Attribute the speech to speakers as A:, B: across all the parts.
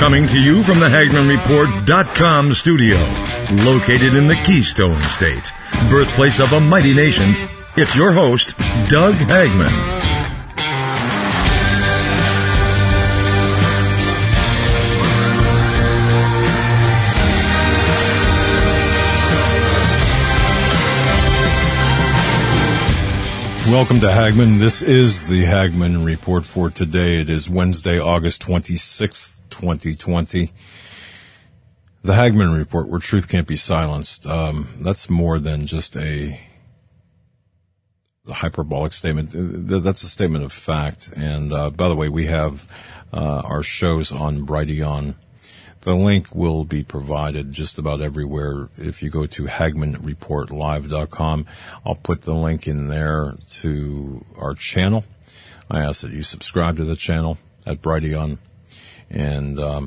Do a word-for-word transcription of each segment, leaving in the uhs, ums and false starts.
A: Coming to you from the Hagman Report dot com studio, located in the Keystone State, birthplace of a mighty nation, it's your host, Doug Hagman.
B: Welcome to Hagman. This is the Hagman Report for today. It is Wednesday, August twenty-sixth, twenty twenty. The Hagman Report, where truth can't be silenced. Um, that's more than just a, a hyperbolic statement. That's a statement of fact. And uh, by the way, we have uh, our shows on Brighteon. The link will be provided just about everywhere. If you go to Hagman Report Live dot com, I'll put the link in there to our channel. I ask that you subscribe to the channel at Brighteon and um,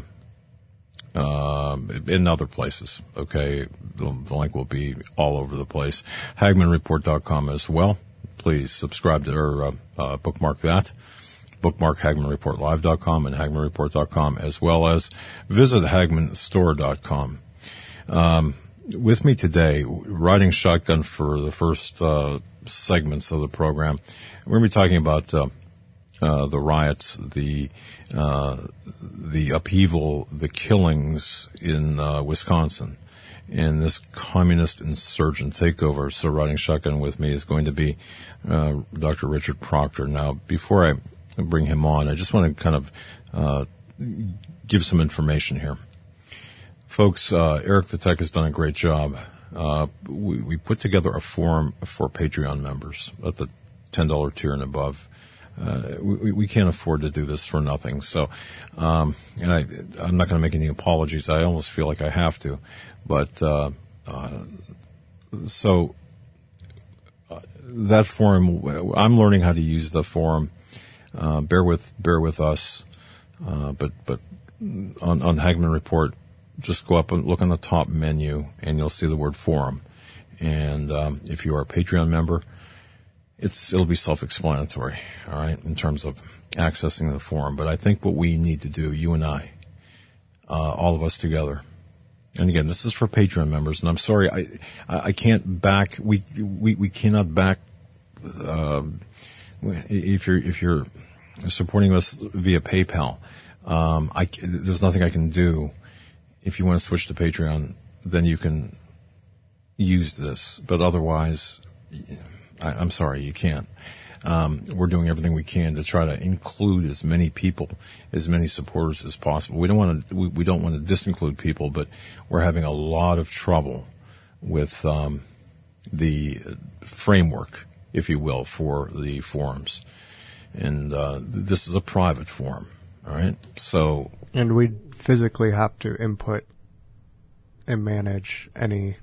B: uh, in other places. Okay, the, the link will be all over the place. Hagman Report dot com as well. Please subscribe to or uh, uh, bookmark that. Bookmark Hagman Report Live dot com and Hagman Report dot com, as well as visit Hagman Store dot com. Um, with me today, riding shotgun for the first uh, segments of the program, we're going to be talking about uh, uh, the riots, the uh, the upheaval, the killings in uh, Wisconsin, and this communist insurgent takeover. So riding shotgun with me is going to be uh, Doctor Richard Proctor. Now, before I bring him on, I just want to kind of uh, give some information here. Folks, uh, Eric the Tech has done a great job. Uh, we, we put together a forum for Patreon members at the ten dollars tier and above. Uh, we, we can't afford to do this for nothing. So, um, and I, I'm not going to make any apologies. I almost feel like I have to. But, uh, uh, so uh, that forum, I'm learning how to use the forum. Uh, bear with, bear with us. Uh, but, but on, on Hagman Report, just go up and look on the top menu and you'll see the word forum. And, um, if you are a Patreon member, it's, it'll be self-explanatory, all right, in terms of accessing the forum. But I think what we need to do, you and I, uh, all of us together, and again, this is for Patreon members, and I'm sorry, I, I can't back, we, we, we cannot back, uh, if you're, if you're supporting us via PayPal, um, I, there's nothing I can do. If you want to switch to Patreon, then you can use this, but otherwise, I, I'm sorry, you can't. Um, we're doing everything we can to try to include as many people, as many supporters as possible. We don't want to, we, we don't want to disinclude people, but we're having a lot of trouble with, um, the framework, if you will, for the forums. And, uh, this is a private forum. All right. So.
C: And we physically have to input and manage any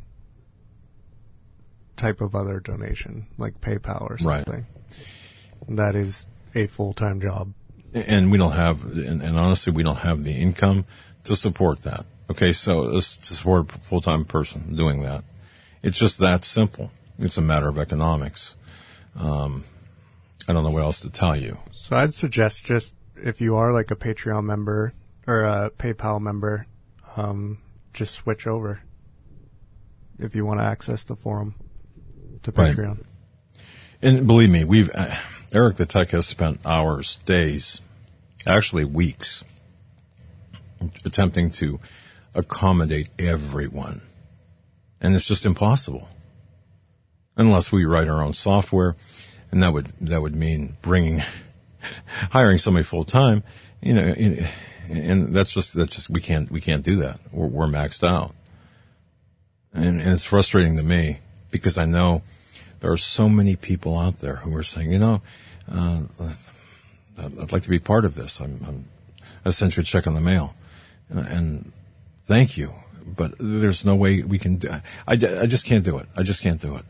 C: type of other donation, like PayPal or something. Right. That is a full-time job.
B: And we don't have, and, and honestly, we don't have the income to support that. Okay. So to support a full-time person doing that, it's just that simple. It's a matter of economics. Um, I don't know what else to tell you.
C: So I'd suggest just if you are like a Patreon member or a PayPal member, um, just switch over if you want to access the forum to Patreon.
B: Right. And believe me, we've, uh, Eric the Tech has spent hours, days, actually weeks attempting to accommodate everyone. And it's just impossible. Unless we write our own software, and that would that would mean bringing, hiring somebody full time, you know, and that's just that's just we can't we can't do that. We're, we're maxed out, and, and it's frustrating to me because I know there are so many people out there who are saying, you know, uh, I'd like to be part of this. I'm, I'm I sent you a check on the mail, and thank you, but there's no way we can do. I, I just can't do it. I just can't do it.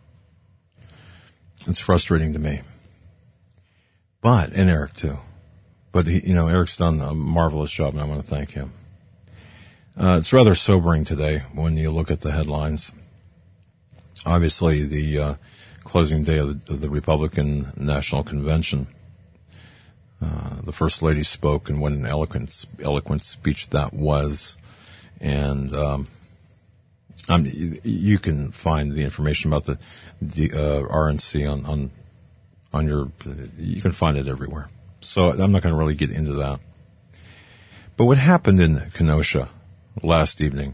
B: It's frustrating to me. But, and Eric too. But, he, you know, Eric's done a marvelous job, and I want to thank him. Uh, it's rather sobering today when you look at the headlines. Obviously, the uh, closing day of the, of the Republican National Convention. Uh, the First Lady spoke, and what an eloquent, eloquent speech that was. And um, um, you, you can find the information about the, the uh, R N C on, on on your. You can find it everywhere. So I'm not going to really get into that. But what happened in Kenosha last evening?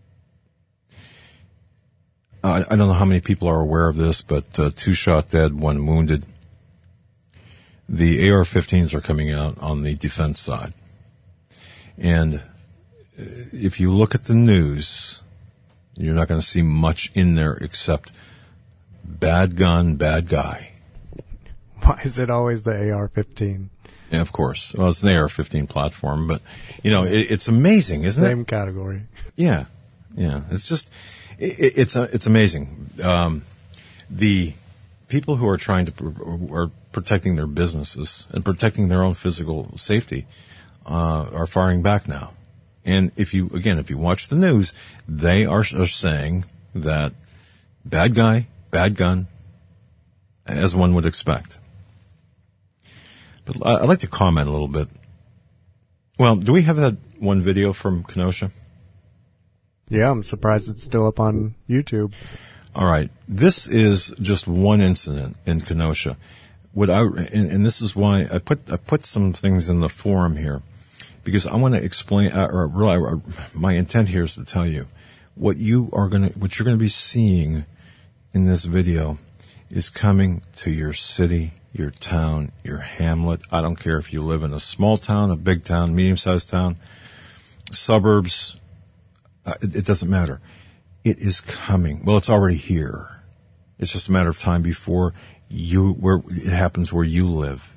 B: Uh, I don't know how many people are aware of this, but uh, two shot dead, one wounded. The A R fifteens are coming out on the defense side. And if you look at the news, you're not going to see much in there except bad gun, bad guy.
C: Why is it always the A R fifteen?
B: Yeah, of course. Well, it's an A R fifteen platform, but, you know, it, it's amazing, isn't
C: Same
B: it?
C: Same category.
B: Yeah. Yeah. It's just, it, it's, uh, it's amazing. Um, the people who are trying to, are protecting their businesses and protecting their own physical safety, uh, are firing back now. And if you, again, if you watch the news, they are, are saying that bad guy, bad gun, as one would expect. But I'd like to comment a little bit. Well, do we have that one video from Kenosha?
C: Yeah, I'm surprised it's still up on YouTube.
B: All right. This is just one incident in Kenosha. What I, and, and this is why I put, I put some things in the forum here, because I want to explain, or really, or my intent here is to tell you what you are going to, what you're going to be seeing in this video is coming to your city, your town, your hamlet. I don't care if you live in a small town, a big town, medium-sized town, suburbs. Uh, it, it doesn't matter. It is coming. Well, it's already here. It's just a matter of time before you, where it happens where you live.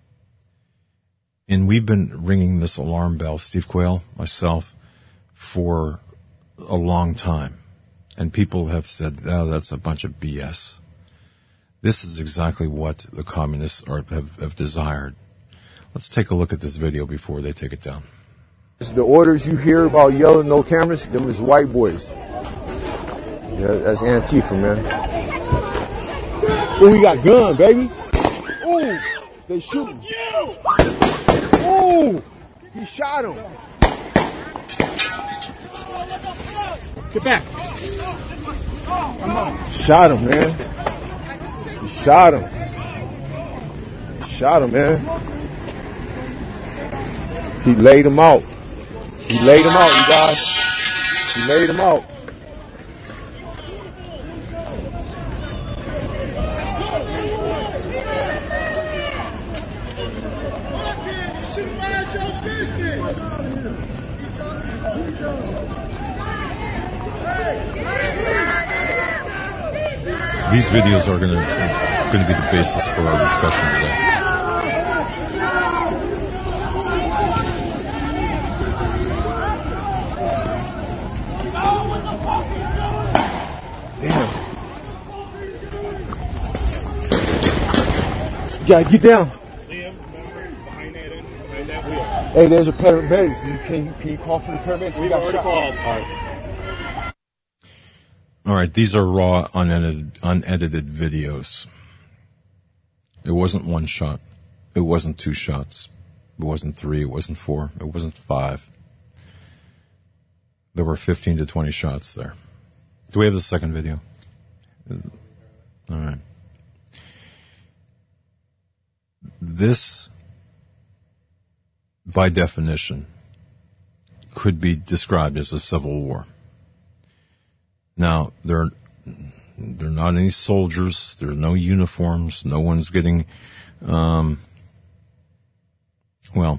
B: And we've been ringing this alarm bell, Steve Quayle, myself, for a long time. And people have said, oh, that's a bunch of B S. This is exactly what the communists are, have, have desired. Let's take a look at this video before they take it down.
D: The orders you hear about yelling no cameras, them is white boys. Yeah, that's Antifa, man. Oh, we got gun, baby. Ooh, they shooting. Ooh, he shot him.
E: Get back.
D: Shot him, man. He shot him. He shot him, man. He laid him out. He laid him out, you guys. He laid him out.
B: These videos are going to going to be the basis for our discussion today.
D: Damn. You gotta get down. Hey, there's a paramedics. Can you, can you call for the paramedics? We got shot. All right.
B: All right, these are raw, unedited, unedited videos. It wasn't one shot. It wasn't two shots. It wasn't three. It wasn't four. It wasn't five. There were fifteen to twenty shots there. Do we have the second video? All right. This, by definition, could be described as a civil war. Now, there, there are not any soldiers. There are no uniforms. No one's getting, um, well,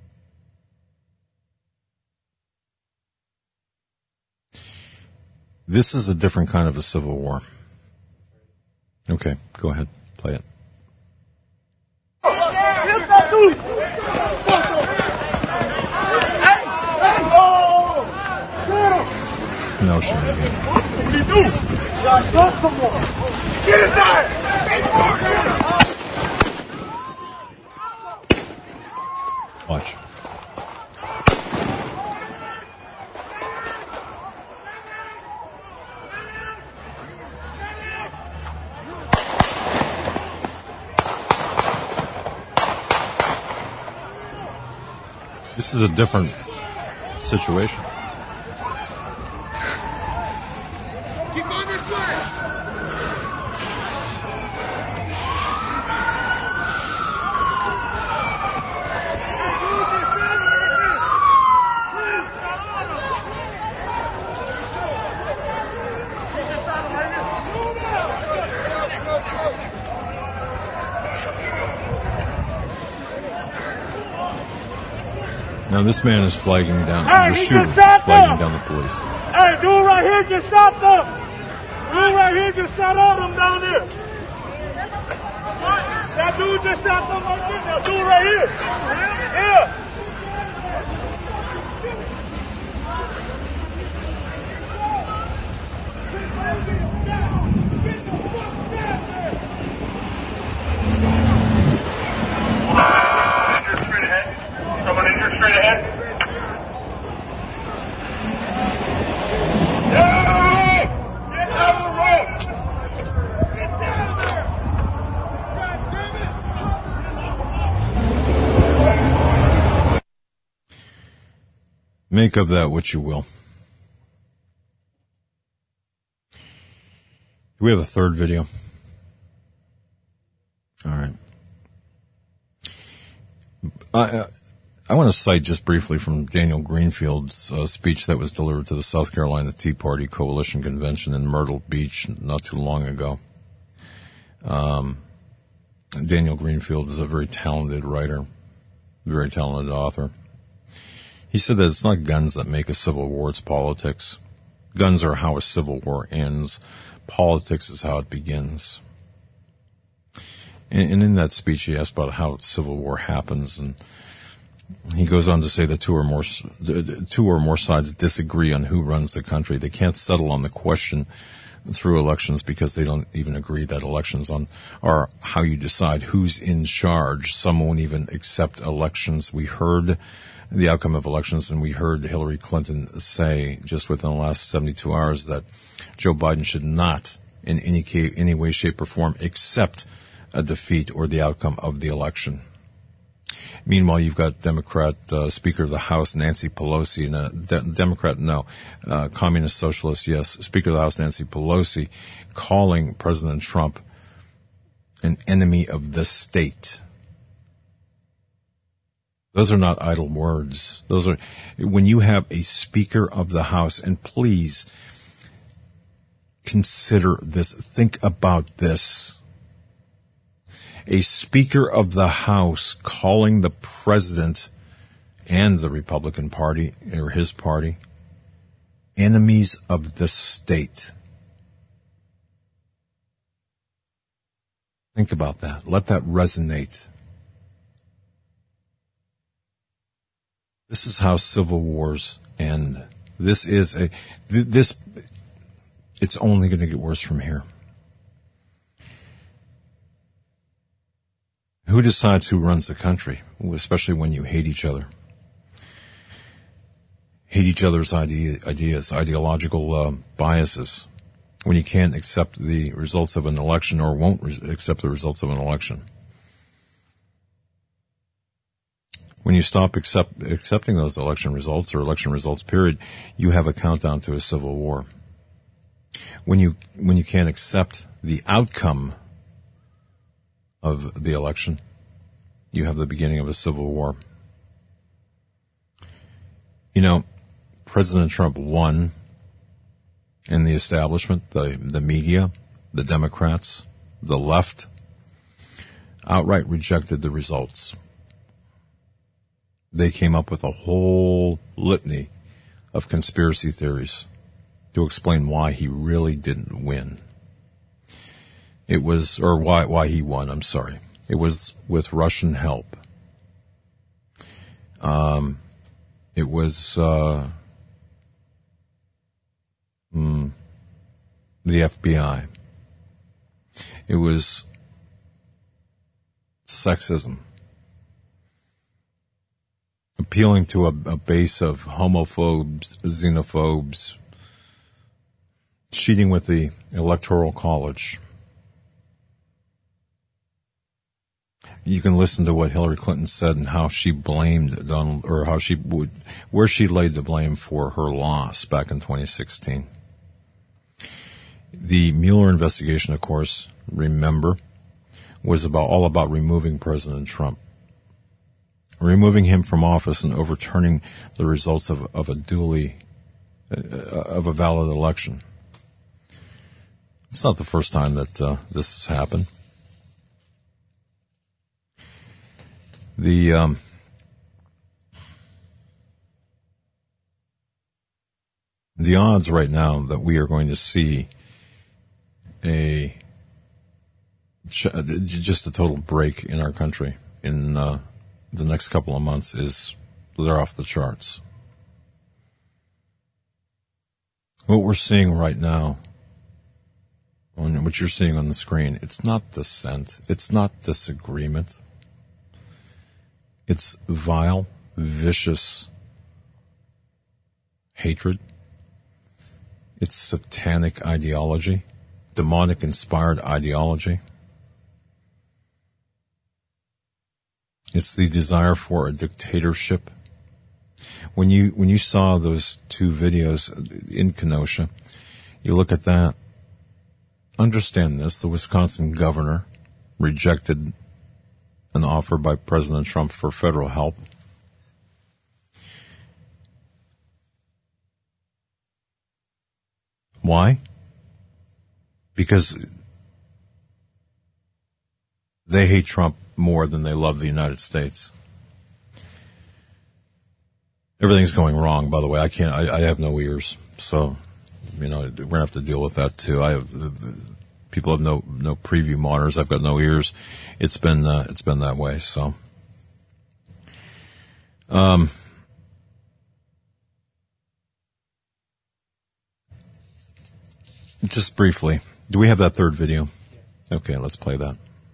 B: this is a different kind of a civil war. Okay, go ahead. Play it. No, sure.
E: What do you do? Shot someone. Get inside.
B: Watch. This is a different situation.
E: Keep on this way!
B: Now this man is flagging down,
E: Hey,
B: the
E: he
B: shooter
E: just
B: is
E: shot
B: flagging
E: them.
B: down the police.
E: Hey, dude right here just shot them! Dude right here just shot all them down there! That dude just shot them right there! That dude right here! Yeah!
F: Someone injured straight ahead. No! Get out of the road! Get down there! God damn it!
B: Make of that what you will. Do we have a third video? All right. I, uh, I want to cite just briefly from Daniel Greenfield's uh, speech that was delivered to the South Carolina Tea Party Coalition Convention in Myrtle Beach not too long ago. Um, Daniel Greenfield is a very talented writer, very talented author. He said that it's not guns that make a civil war, it's politics. Guns are how a civil war ends. Politics is how it begins. And, and in that speech, he asked about how civil war happens, and he goes on to say that two or more two or more sides disagree on who runs the country. They can't settle on the question through elections because they don't even agree that elections on are how you decide who's in charge. Some won't even accept elections. We heard the outcome of elections, and we heard Hillary Clinton say just within the last seventy-two hours that Joe Biden should not in any case, any way, shape, or form accept a defeat or the outcome of the election. Meanwhile, you've got Democrat uh, Speaker of the House Nancy Pelosi, and a de- Democrat, no, uh, Communist Socialist, yes, Speaker of the House Nancy Pelosi, calling President Trump an enemy of the state. Those are not idle words. Those are, when you have a Speaker of the House, and please consider this, think about this. A Speaker of the House calling the president and the Republican Party, or his party, enemies of the state. Think about that. Let that resonate. This is how civil wars end. This is a, this, it's only going to get worse from here. Who decides who runs the country, especially when you hate each other? Hate each other's idea, ideas, ideological uh, biases. When you can't accept the results of an election or won't re- accept the results of an election. When you stop accept, accepting those election results or election results, period, you have a countdown to a civil war. When you when you can't accept the outcome of the election, you have the beginning of a civil war. You know, President Trump won, and the establishment, the, the media, the Democrats, the left, outright rejected the results. They came up with a whole litany of conspiracy theories to explain why he really didn't win. It was, or why, why he won, I'm sorry. It was with Russian help. Um, it was, uh, mm, the F B I. It was sexism. Appealing to a, a base of homophobes, xenophobes, cheating with the Electoral College. You can listen to what Hillary Clinton said and how she blamed Donald, or how she would, where she laid the blame for her loss back in twenty sixteen. The Mueller investigation, of course, remember, was about all about removing President Trump, removing him from office and overturning the results of, of a duly, uh, of a valid election. It's not the first time that uh, this has happened. The um, the odds right now that we are going to see a just a total break in our country in uh, the next couple of months is they're off the charts. What we're seeing right now, on what you're seeing on the screen, it's not dissent, it's not disagreement. It's vile, vicious hatred. It's satanic ideology, demonic-inspired ideology. It's the desire for a dictatorship. When you when you saw those two videos in Kenosha, you look at that. Understand this: the Wisconsin governor rejected an offer by President Trump for federal help. Why? Because they hate Trump more than they love the United States. Everything's going wrong, by the way. I can't, I, I have no ears. So, you know, we're going to have to deal with that too. I have, the, the, people have no, no preview monitors. I've got no ears. It's been, uh, it's been that way. So, um, just briefly, do we have that third video? Okay, let's play that.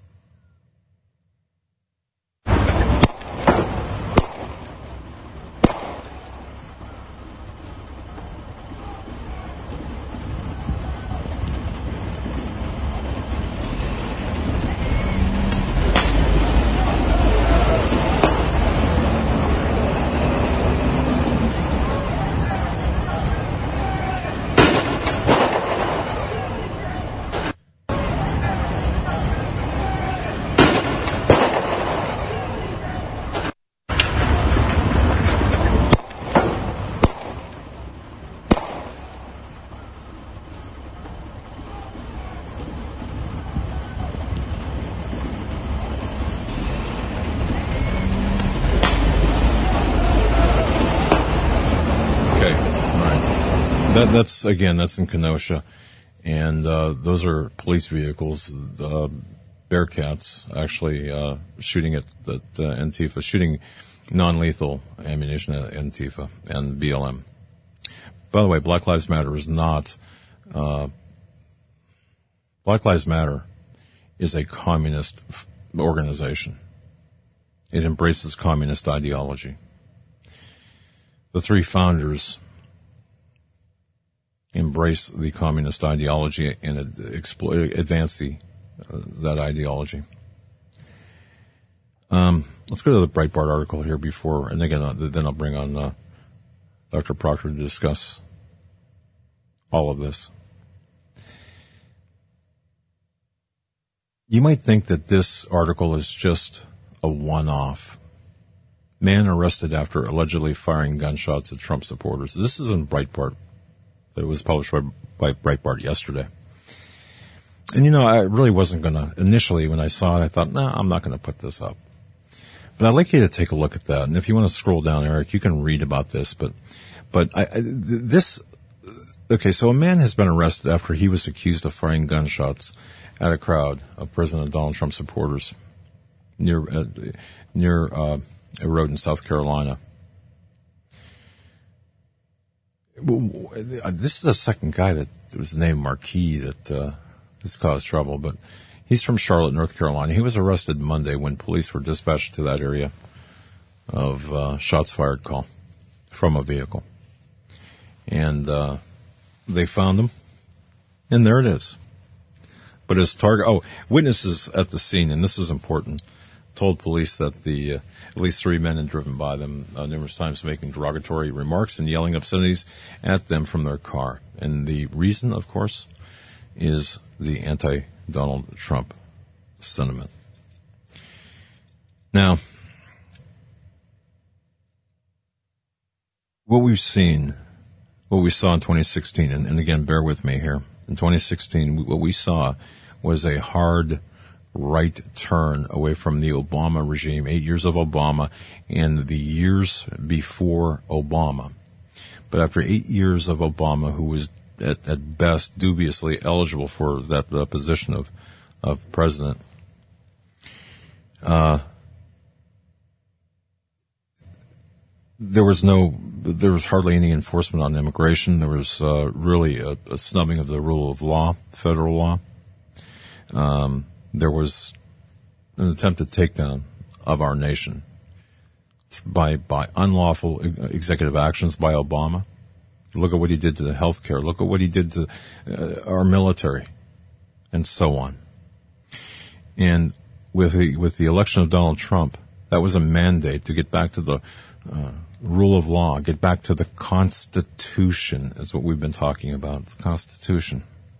B: That, that's, again, that's in Kenosha, and uh, those are police vehicles, uh, Bearcats, actually uh, shooting at, at uh, Antifa, shooting non-lethal ammunition at Antifa and B L M. By the way, Black Lives Matter is not, uh, Black Lives Matter is a communist f- organization. It embraces communist ideology. The three founders embrace the communist ideology and explo- advance the, uh, that ideology. Um, let's go to the Breitbart article here before, and again, uh, then I'll bring on uh, Doctor Proctor to discuss all of this. You might think that this article is just a one-off. Man arrested after allegedly firing gunshots at Trump supporters. This is in Breitbart. It was published by, by Breitbart yesterday. And, you know, I really wasn't going to, initially when I saw it, I thought, no, nah, I'm not going to put this up. But I'd like you to take a look at that. And if you want to scroll down, Eric, you can read about this. But, but I, I, this, okay, so a man has been arrested after he was accused of firing gunshots at a crowd of President Donald Trump supporters near, uh, near, uh, a road in South Carolina. This is the second guy that was named Marquis that uh, has caused trouble, but he's from Charlotte, North Carolina. He was arrested Monday when police were dispatched to that area of uh, shots fired call from a vehicle. And uh, they found him, and there it is. But his target, oh, witnesses at the scene, and this is important, told police that the uh, at least three men had driven by them uh, numerous times, making derogatory remarks and yelling obscenities at them from their car. And the reason, of course, is the anti-Donald Trump sentiment. Now, what we've seen, what we saw in twenty sixteen, and, and again, bear with me here. In twenty sixteen, what we saw was a hard right turn away from the Obama regime, eight years of Obama and the years before Obama. But after eight years of Obama, who was at, at best dubiously eligible for that the position of, of president, uh, there was no, there was hardly any enforcement on immigration. There was uh, really a, a snubbing of the rule of law, federal law. Um, there was an attempted takedown of our nation by by unlawful executive actions by Obama. Look at what he did to the health care. Look at what he did to uh, our military, and so on. And with the with the election of Donald Trump, that was a mandate to get back to the uh, rule of law, get back to the Constitution, is what we've been talking about, the Constitution.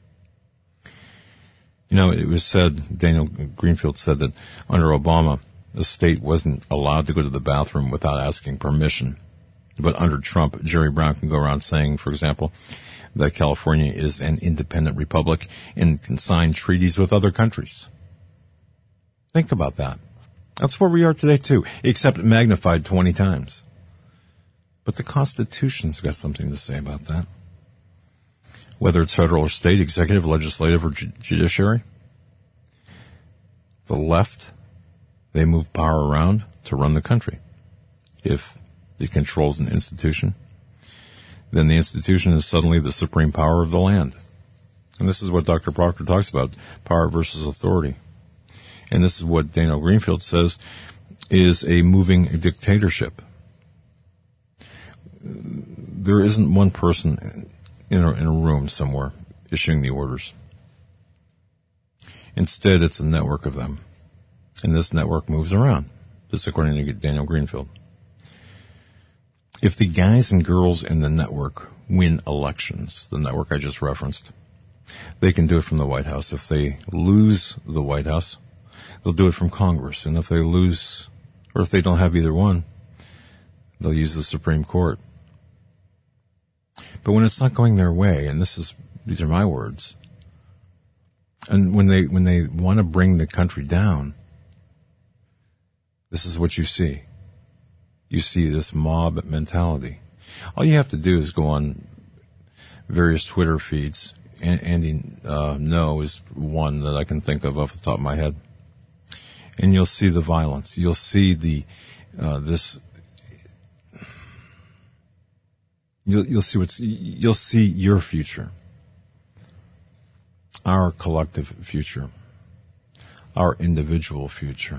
B: You know, it was said, Daniel Greenfield said that under Obama, the state wasn't allowed to go to the bathroom without asking permission. But under Trump, Jerry Brown can go around saying, for example, that California is an independent republic and can sign treaties with other countries. Think about that. That's where we are today, too, except magnified twenty times. But the Constitution's got something to say about that. Whether it's federal or state, executive, legislative, or ju- judiciary, the left, they move power around to run the country. If it controls an institution, then the institution is suddenly the supreme power of the land. And this is what Doctor Proctor talks about, power versus authority. And this is what Daniel Greenfield says is a moving dictatorship. There isn't one person in a, in a room somewhere issuing the orders. Instead, it's a network of them. And this network moves around, just according to Daniel Greenfield. If the guys and girls in the network win elections, the network I just referenced, they can do it from the White House. If they lose the White House, they'll do it from Congress. And if they lose, or if they don't have either one, they'll use the Supreme Court. But when it's not going their way, and this is, these are my words, and when they, when they want to bring the country down, this is what you see. You see this mob mentality. All you have to do is go on various Twitter feeds. Andy uh, No is one that I can think of off the top of my head. And you'll see the violence. You'll see the, uh, this, You'll, you'll see what's, you'll see your future, our collective future, our individual future.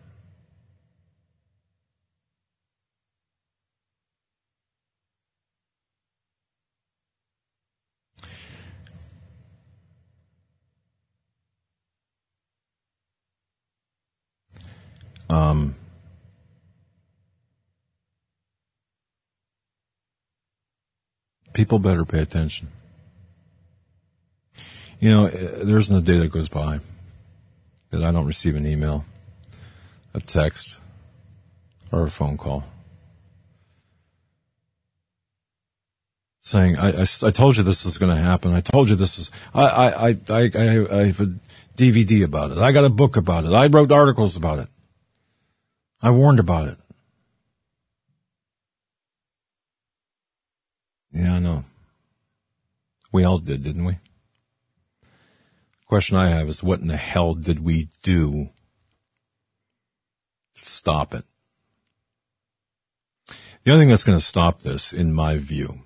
B: Um, People better pay attention. You know, there isn't a day that goes by that I don't receive an email, a text, or a phone call saying, I, I, I told you this was going to happen. I told you this is, I, I, I, I, I have a D V D about it. I got a book about it. I wrote articles about it. I warned about it. Yeah, I know. We all did, didn't we? The question I have is, what in the hell did we do to stop it? The only thing that's going to stop this, in my view,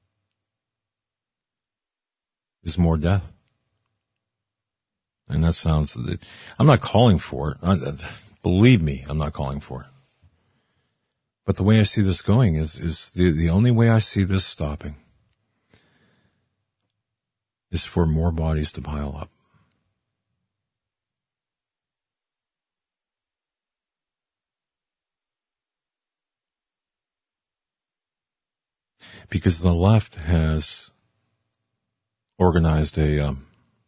B: is more death. And that sounds, I'm not calling for it. I, believe me, I'm not calling for it. But the way I see this going is, is the, the only way I see this stopping is for more bodies to pile up. Because the left has organized a um,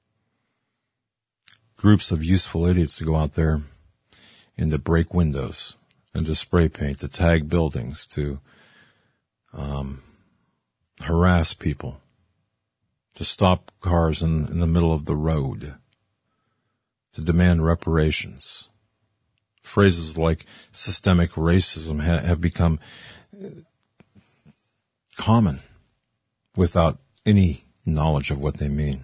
B: groups of useful idiots to go out there and to break windows and to spray paint, to tag buildings, to um, harass people, to stop cars in, in the middle of the road, to demand reparations. Phrases like systemic racism ha- have become common without any knowledge of what they mean.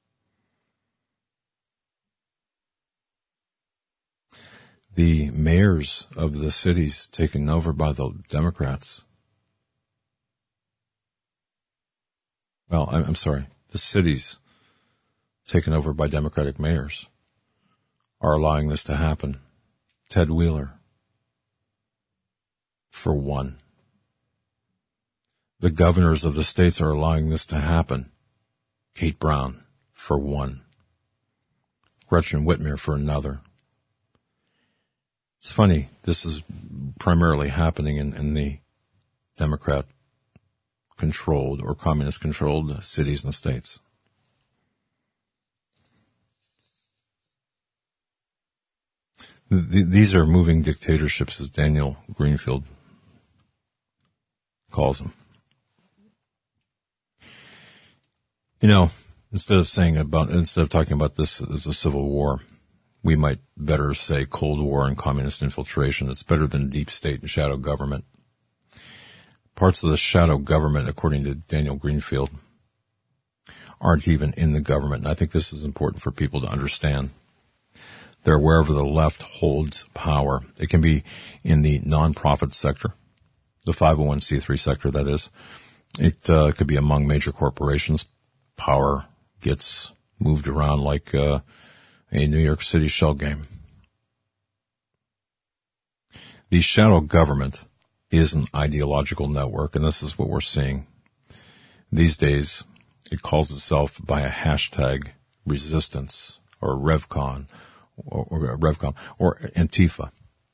B: The mayors of the cities taken over by the Democrats, well, I'm, I'm sorry, the cities taken over by Democratic mayors are allowing this to happen. Ted Wheeler, for one. The governors of the states are allowing this to happen. Kate Brown, for one. Gretchen Whitmer, for another. It's funny, this is primarily happening in, in the Democrat-controlled or communist-controlled cities and states. The, these are moving dictatorships, as Daniel Greenfield calls them. You know, instead of saying about, instead of talking about this as a civil war, we might better say Cold War and communist infiltration. It's better than deep state and shadow government. Parts of the shadow government, according to Daniel Greenfield, aren't even in the government. And I think this is important for people to understand. They're wherever the left holds power. It can be in the nonprofit sector, the five oh one c three sector, that is. It uh, could be among major corporations. Power gets moved around like uh, a New York City shell game. The shadow government is an ideological network, and this is what we're seeing. These days, it calls itself by a hashtag resistance or RevCon or, or RevCon or Antifa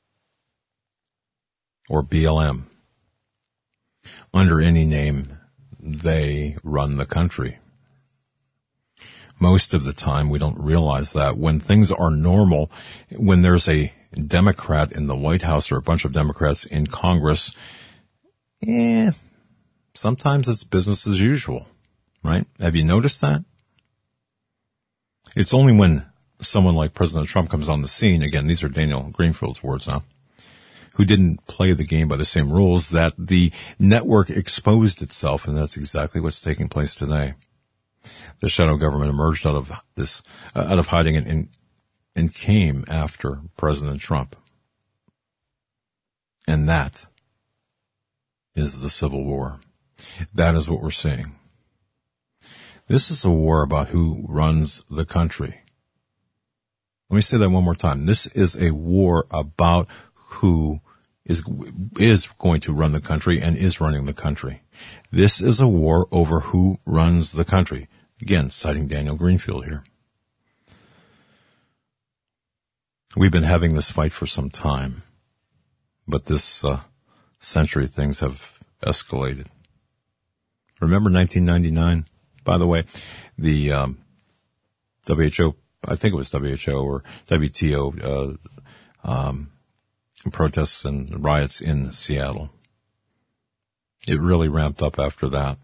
B: or B L M. Under any name, they run the country. Most of the time, we don't realize that when things are normal, when there's a Democrat in the White House or a bunch of Democrats in Congress, eh, sometimes it's business as usual, right? Have you noticed that? It's only when someone like President Trump comes on the scene, again, these are Daniel Greenfield's words now, who didn't play the game by the same rules, that the network exposed itself, and that's exactly what's taking place today. The shadow government emerged out of this, uh, out of hiding and, and, and came after President Trump. And that is the Civil War. That is what we're seeing. This is a war about who runs the country. Let me say that one more time. This is a war about who is, is going to run the country and is running the country. This is a war over who runs the country. Again, citing Daniel Greenfield here. We've been having this fight for some time, but this uh, century things have escalated. Remember nineteen ninety-nine? By the way, the um, W H O, I think it was W H O or W T O uh, um, protests and riots in Seattle. It really ramped up after that.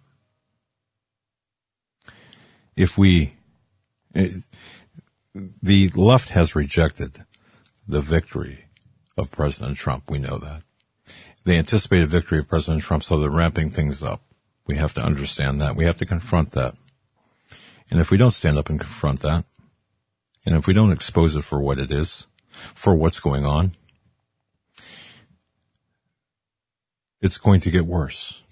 B: If we, it, the left has rejected the victory of President Trump. We know that. They anticipate a victory of President Trump, so they're ramping things up. We have to understand that. We have to confront that. And if we don't stand up and confront that, and if we don't expose it for what it is, for what's going on, it's going to get worse.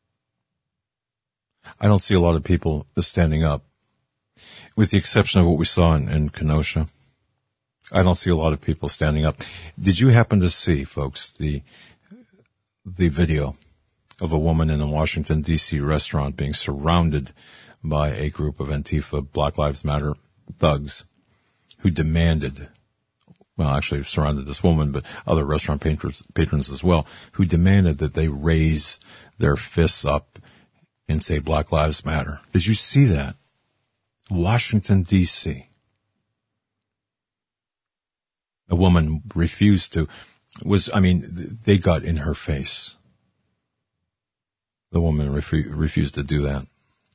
B: I don't see a lot of people standing up. With the exception of what we saw in, in Kenosha, I don't see a lot of people standing up. Did you happen to see, folks, the the video of a woman in a Washington, D C restaurant being surrounded by a group of Antifa, Black Lives Matter thugs who demanded, well, actually surrounded this woman, but other restaurant patrons, patrons as well, who demanded that they raise their fists up and say Black Lives Matter. Did you see that? Washington, D C A woman refused to, was, I mean, they got in her face. The woman refu- refused to do that.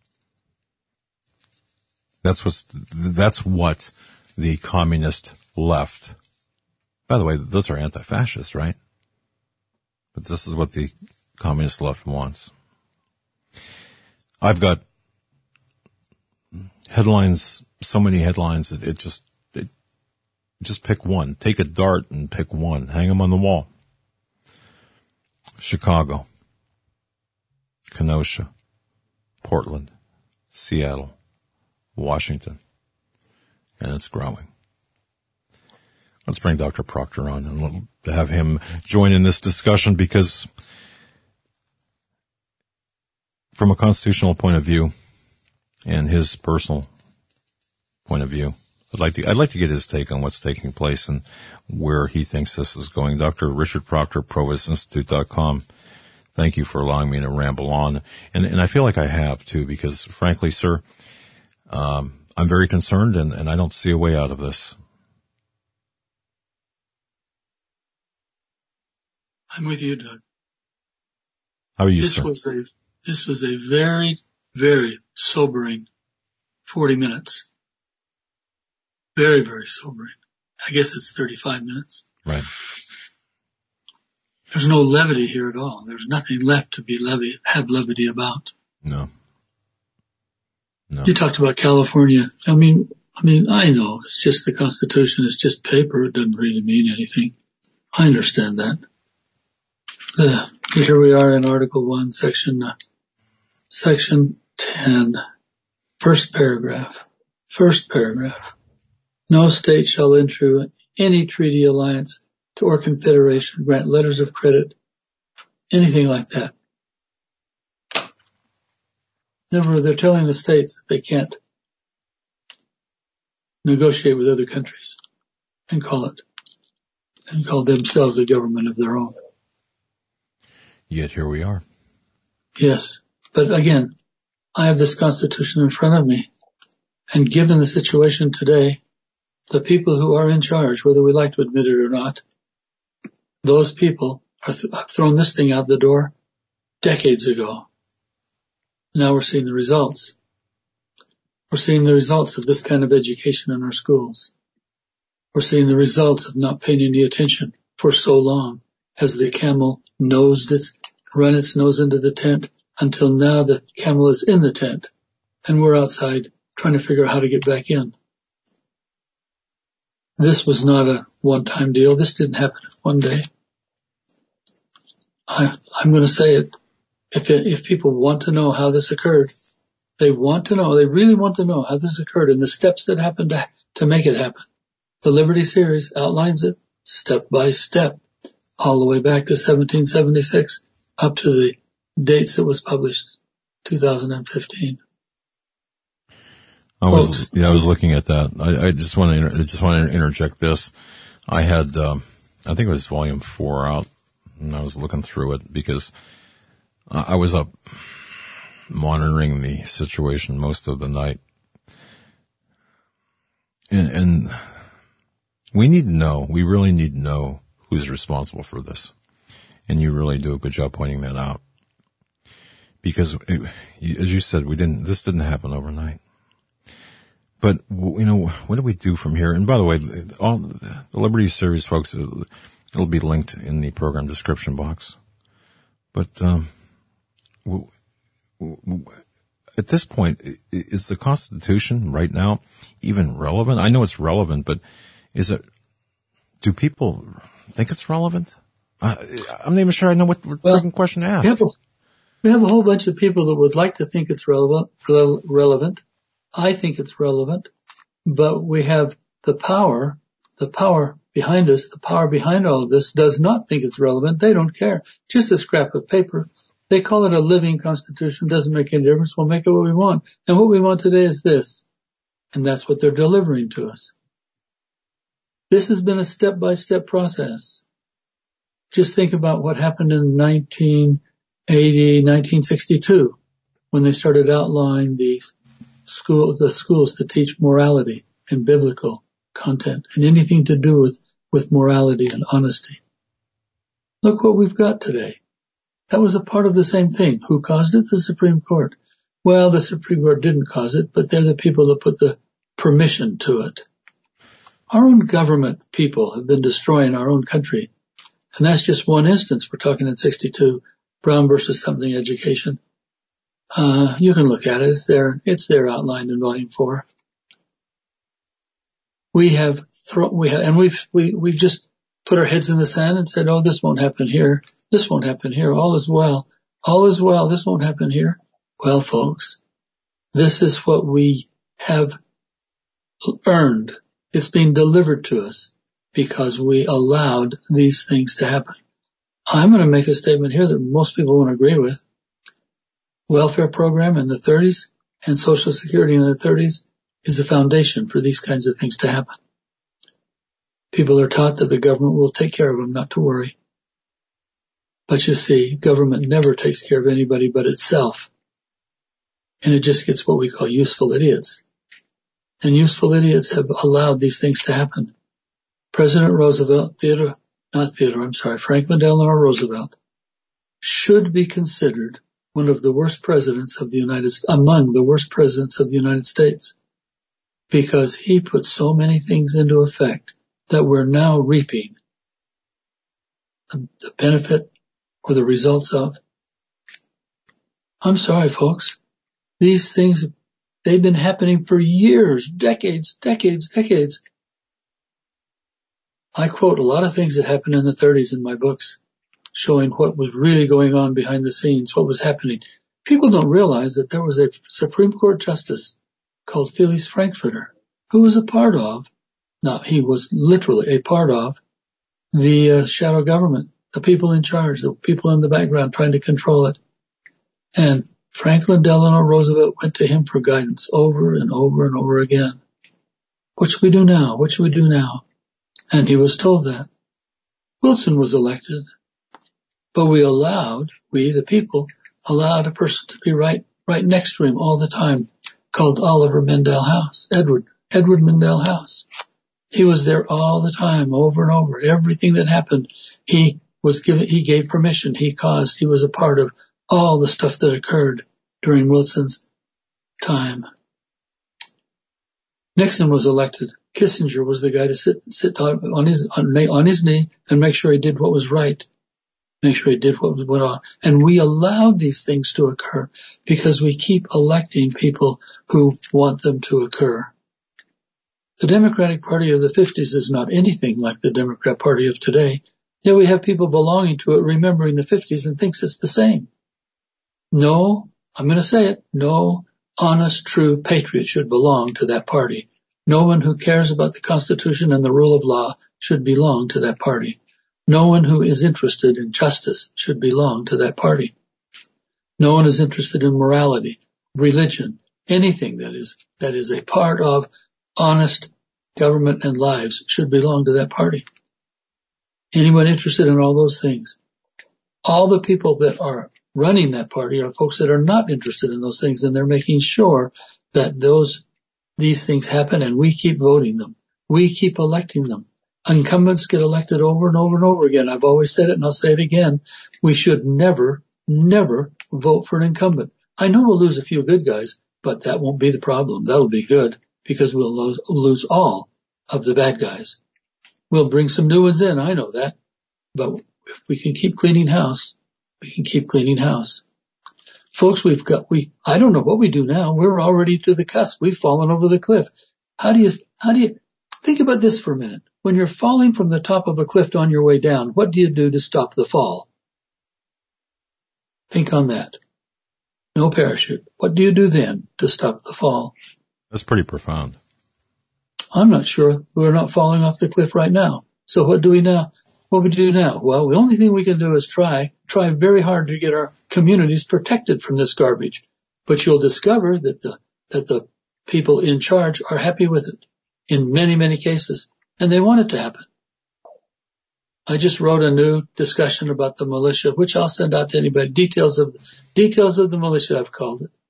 B: That's what's, that's what the communist left. By the way, those are anti-fascists, right? But this is what the communist left wants. I've got headlines, so many headlines that it just, it, just pick one. Take a dart and pick one. Hang them on the wall. Chicago, Kenosha, Portland, Seattle, Washington, and it's growing. Let's bring Doctor Proctor on and to have him join in this discussion, because from a constitutional point of view and his personal point of view, I'd like to, I'd like to get his take on what's taking place and where he thinks this is going. Doctor Richard Proctor, Provis Institute dot com. Thank you for allowing me to ramble on. And, and I feel like I have too, because frankly, sir, um, I'm very concerned and, and I don't see a way out of this.
G: I'm with you, Doug.
B: How are you,
G: this
B: sir?
G: Was a, this was a very, very sobering forty minutes. Very, very sobering. I guess it's thirty-five minutes.
B: Right.
G: There's no levity here at all. There's nothing left to be levy, have levity about.
B: No. No.
G: You talked about California. I mean, I mean, I know it's just the Constitution. It's just paper. It doesn't really mean anything. I understand that. Uh, here we are in Article one, Section, uh, Section ten, first paragraph. First paragraph. No state shall enter any treaty, alliance, or confederation, grant letters of credit, anything like that. Never, they're telling the states that they can't negotiate with other countries and call it, and call themselves a government of their own.
B: Yet here we are.
G: Yes. But again, I have this Constitution in front of me. And given the situation today, the people who are in charge, whether we like to admit it or not, those people are th- have thrown this thing out the door decades ago. Now we're seeing the results. We're seeing the results of this kind of education in our schools. We're seeing the results of not paying any attention for so long as the camel nosed its, run its nose into the tent until now the camel is in the tent and we're outside trying to figure out how to get back in. This was not a one-time deal. This didn't happen one day. I, I'm going to say it. If it, if people want to know how this occurred, they want to know, they really want to know how this occurred and the steps that happened to, to make it happen. The Liberty Series outlines it step by step, all the way back to seventeen seventy-six, up to the dates it was published, two thousand fifteen.
B: I was, yeah, I was looking at that. I, I just want to, inter- I just want to interject this. I had, um, I think it was volume four out, and I was looking through it because uh, I was up monitoring the situation most of the night, and, and we need to know. We really need to know who's responsible for this, and you really do a good job pointing that out. Because, it, as you said, we didn't. This didn't happen overnight. But, you know, what do we do from here? And by the way, all the Liberty Series, folks, it'll, it'll be linked in the program description box. But um, w- w- at this point, is the Constitution right now even relevant? I know it's relevant, but is it? Do people think it's relevant? Uh, I'm not even sure I know what well, freaking question to ask.
G: We have, a, we have a whole bunch of people that would like to think it's relevant. Relevant. I think it's relevant, but we have the power, the power behind us, the power behind all of this does not think it's relevant. They don't care. Just a scrap of paper. They call it a living constitution. Doesn't make any difference. We'll make it what we want. And what we want today is this. And that's what they're delivering to us. This has been a step-by-step process. Just think about what happened in nineteen eighty, nineteen sixty-two. when they started outlawing the school, the schools to teach morality and biblical content and anything to do with, with morality and honesty. Look what we've got today. That was a part of the same thing. Who caused it? The Supreme Court. Well, the Supreme Court didn't cause it, but they're the people that put the permission to it. Our own government people have been destroying our own country. And that's just one instance. We're talking in sixty-two, Brown versus something education. Uh, you can look at it. It's there. It's there outlined in volume four. We have thrown, we have, and we've, we, we've just put our heads in the sand and said, oh, this won't happen here. This won't happen here. All is well. All is well. This won't happen here. Well, folks, this is what we have earned. It's being delivered to us because we allowed these things to happen. I'm going to make a statement here that most people won't agree with. Welfare program in the thirties and Social Security in the thirties is a foundation for these kinds of things to happen. People are taught that the government will take care of them, not to worry. But you see, government never takes care of anybody but itself. And it just gets what we call useful idiots. And useful idiots have allowed these things to happen. President Roosevelt, Theodore, not Theodore, I'm sorry, Franklin Delano Roosevelt should be considered one of the worst presidents of the United States, among the worst presidents of the United States, because he put so many things into effect that we're now reaping the, the benefit or the results of. I'm sorry, folks. These things, they've been happening for years, decades, decades, decades. I quote a lot of things that happened in the thirties in my books, showing what was really going on behind the scenes, what was happening. People don't realize that there was a Supreme Court justice called Felix Frankfurter, who was a part of, no, he was literally a part of the uh, shadow government, the people in charge, the people in the background trying to control it. And Franklin Delano Roosevelt went to him for guidance over and over and over again. What should we do now? What should we do now? And he was told that. Wilson was elected, but we allowed, we the people, allowed a person to be right, right next to him all the time, called Oliver Wendell House, Edward, Edward Wendell House. He was there all the time, over and over. Everything that happened, he was given, he gave permission, he caused, he was a part of all the stuff that occurred during Wilson's time. Nixon was elected. Kissinger was the guy to sit, sit on his, on, on his knee and make sure he did what was right. Make sure he did what went on. And we allowed these things to occur because we keep electing people who want them to occur. The Democratic Party of the fifties is not anything like the Democrat Party of today. Yet we have people belonging to it remembering the fifties and thinks it's the same. No, I'm going to say it, no honest, true patriot should belong to that party. No one who cares about the Constitution and the rule of law should belong to that party. No one who is interested in justice should belong to that party. No one is interested in morality, religion, anything that is, that is a part of honest government and lives should belong to that party. Anyone interested in all those things. All the people that are running that party are folks that are not interested in those things, and they're making sure that those, these things happen, and we keep voting them. We keep electing them. Incumbents get elected over and over and over again. I've always said it, and I'll say it again. We should never, never vote for an incumbent. I know we'll lose a few good guys, but that won't be the problem. That'll be good, because we'll lose, lose all of the bad guys. We'll bring some new ones in, I know that. But if we can keep cleaning house, we can keep cleaning house. Folks, we've got, we, I don't know what we do now. We're already to the cusp. We've fallen over the cliff. How do you, how do you, think about this for a minute. When you're falling from the top of a cliff on your way down, what do you do to stop the fall? Think on that. No parachute. What do you do then to stop the fall?
B: That's pretty profound.
G: I'm not sure. We're not falling off the cliff right now. So what do we now? What we do now? Well, the only thing we can do is try, try very hard to get our communities protected from this garbage. But you'll discover that the, that the people in charge are happy with it in many, many cases. And they want it to happen. I just wrote a new discussion about the militia, which I'll send out to anybody. Details of, details of the militia, I've called it.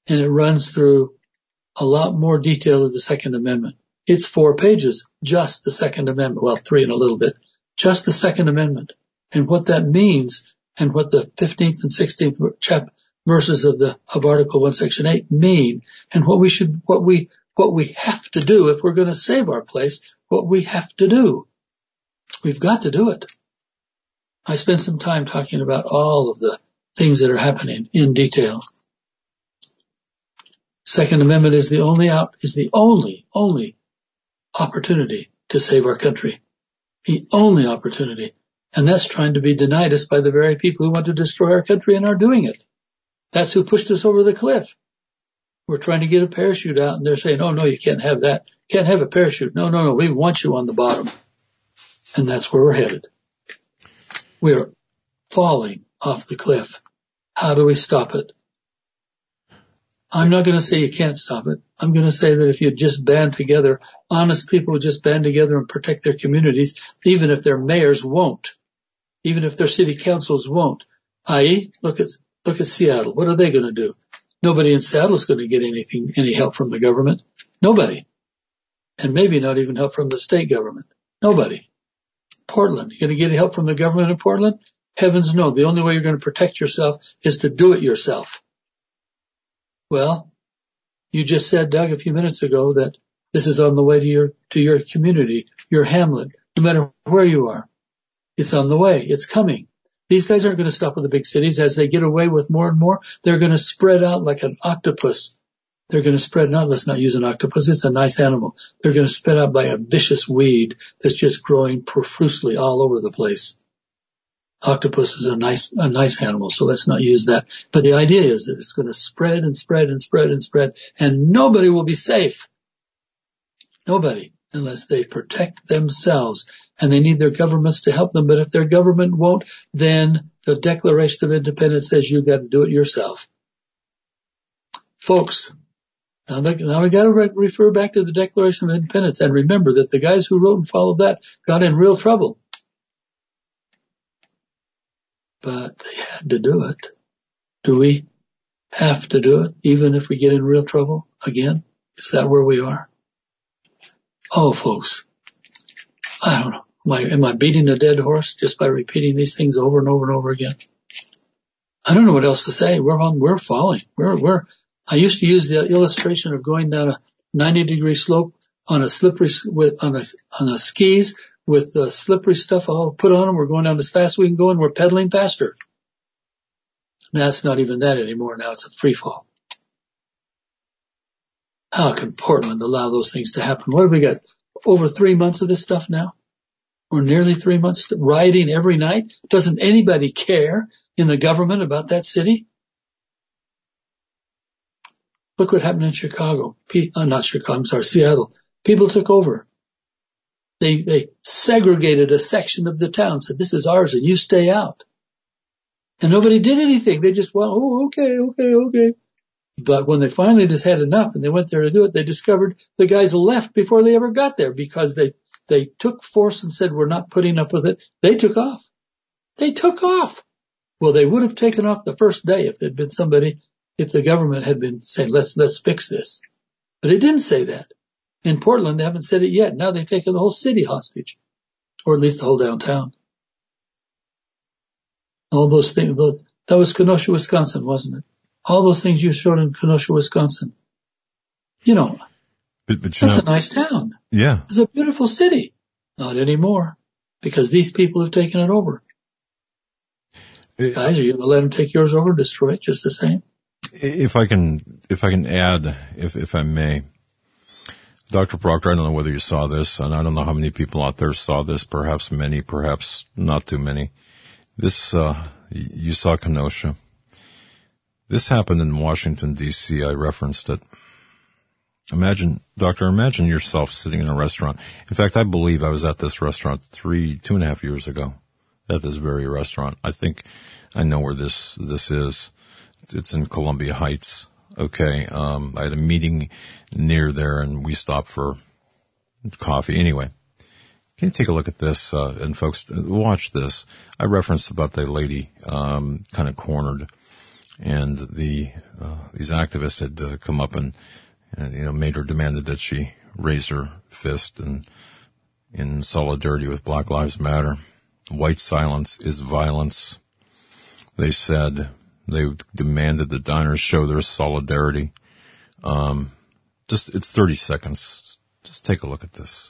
G: and it runs through a lot more detail of the Second Amendment. It's four pages, just the Second Amendment. Well, three and a little bit, just the Second Amendment and what that means and what the fifteenth and sixteenth chap verses of the, of Article one, Section eight mean and what we should, what we, what we have to do if we're going to save our place, what we have to do. We've got to do it. I spent some time talking about all of the things that are happening in detail. Second Amendment is the only out, is the only, only opportunity to save our country. The only opportunity. And that's trying to be denied us by the very people who want to destroy our country and are doing it. That's who pushed us over the cliff. We're trying to get a parachute out and they're saying, oh no, you can't have that. Can't have a parachute. No, no, no, we want you on the bottom. And that's where we're headed. We're falling off the cliff. How do we stop it? I'm not going to say you can't stop it. I'm going to say that if you just band together, honest people would just band together and protect their communities, even if their mayors won't, even if their city councils won't. that is, look at, look at Seattle. What are they going to do? Nobody in Seattle is going to get anything, any help from the government. Nobody. And maybe not even help from the state government. Nobody. Portland, you going to get help from the government in Portland? Heavens no. The only way you're going to protect yourself is to do it yourself. Well, you just said, Doug, a few minutes ago that this is on the way to your, to your community, your hamlet, no matter where you are. It's on the way. It's coming. These guys aren't going to stop with the big cities. As they get away with more and more, they're going to spread out like an octopus. They're going to spread out. Let's not use an octopus. It's a nice animal. They're going to spread out by a vicious weed that's just growing profusely all over the place. Octopus is a nice, a nice animal, so let's not use that. But the idea is that it's going to spread and spread and spread and spread, and nobody will be safe. Nobody, unless they protect themselves. And they need their governments to help them. But if their government won't, then the Declaration of Independence says you've got to do it yourself. Folks, now, now we got to re- refer back to the Declaration of Independence and remember that the guys who wrote and followed that got in real trouble. But they had to do it. Do we have to do it even if we get in real trouble again? Is that where we are? Oh, folks, I don't know. Am I, am I beating a dead horse just by repeating these things over and over and over again? I don't know what else to say. We're on, we're falling. We're, we're, I used to use the illustration of going down a ninety degree slope on a slippery, with, on a, on a skis with the slippery stuff all put on them. We're going down as fast as we can go and we're pedaling faster. Now it's not even that anymore. Now it's a free fall. How can Portland allow those things to happen? What have we got? Over three months of this stuff now? Or nearly three months rioting every night? Doesn't anybody care in the government about that city? Look what happened in Chicago. P- uh, not Chicago, I'm sorry, Seattle. People took over. They, they segregated a section of the town, said, this is ours and you stay out. And nobody did anything. They just went, oh, okay, okay, okay. But when they finally just had enough and they went there to do it, they discovered the guys left before they ever got there because they, they took force and said, we're not putting up with it. They took off. They took off. Well, they would have taken off the first day if there'd been somebody, if the government had been saying, let's, let's fix this. But it didn't say that. In Portland, they haven't said it yet. Now they've taken the whole city hostage, or at least the whole downtown. All those things, that was Kenosha, Wisconsin, wasn't it? All those things you showed in Kenosha, Wisconsin. You know,
B: but, but you
G: that's
B: know,
G: a nice town.
B: Yeah.
G: It's a beautiful city. Not anymore, because these people have taken it over. It, Guys, are you going to let them take yours over, destroy it just the same?
B: If I can, if I can add, if, if I may, Doctor Proctor, I don't know whether you saw this, and I don't know how many people out there saw this, perhaps many, perhaps not too many. This, uh, you saw Kenosha. This happened in Washington, D C I referenced it. Imagine, Doctor, imagine yourself sitting in a restaurant. In fact, I believe I was at this restaurant three, two and a half years ago. At this very restaurant. I think I know where this, this is. It's in Columbia Heights. Okay. Um, I had a meeting near there and we stopped for coffee. Anyway, can you take a look at this, uh, and folks, watch this. I referenced about the lady, um, kind of cornered And the, uh, these activists had uh, come up and, and, you know, made her demanded that she raise her fist and in solidarity with Black Lives Matter. White silence is violence. They said they demanded the diners show their solidarity. Um, just, it's thirty seconds. Just take a look at this.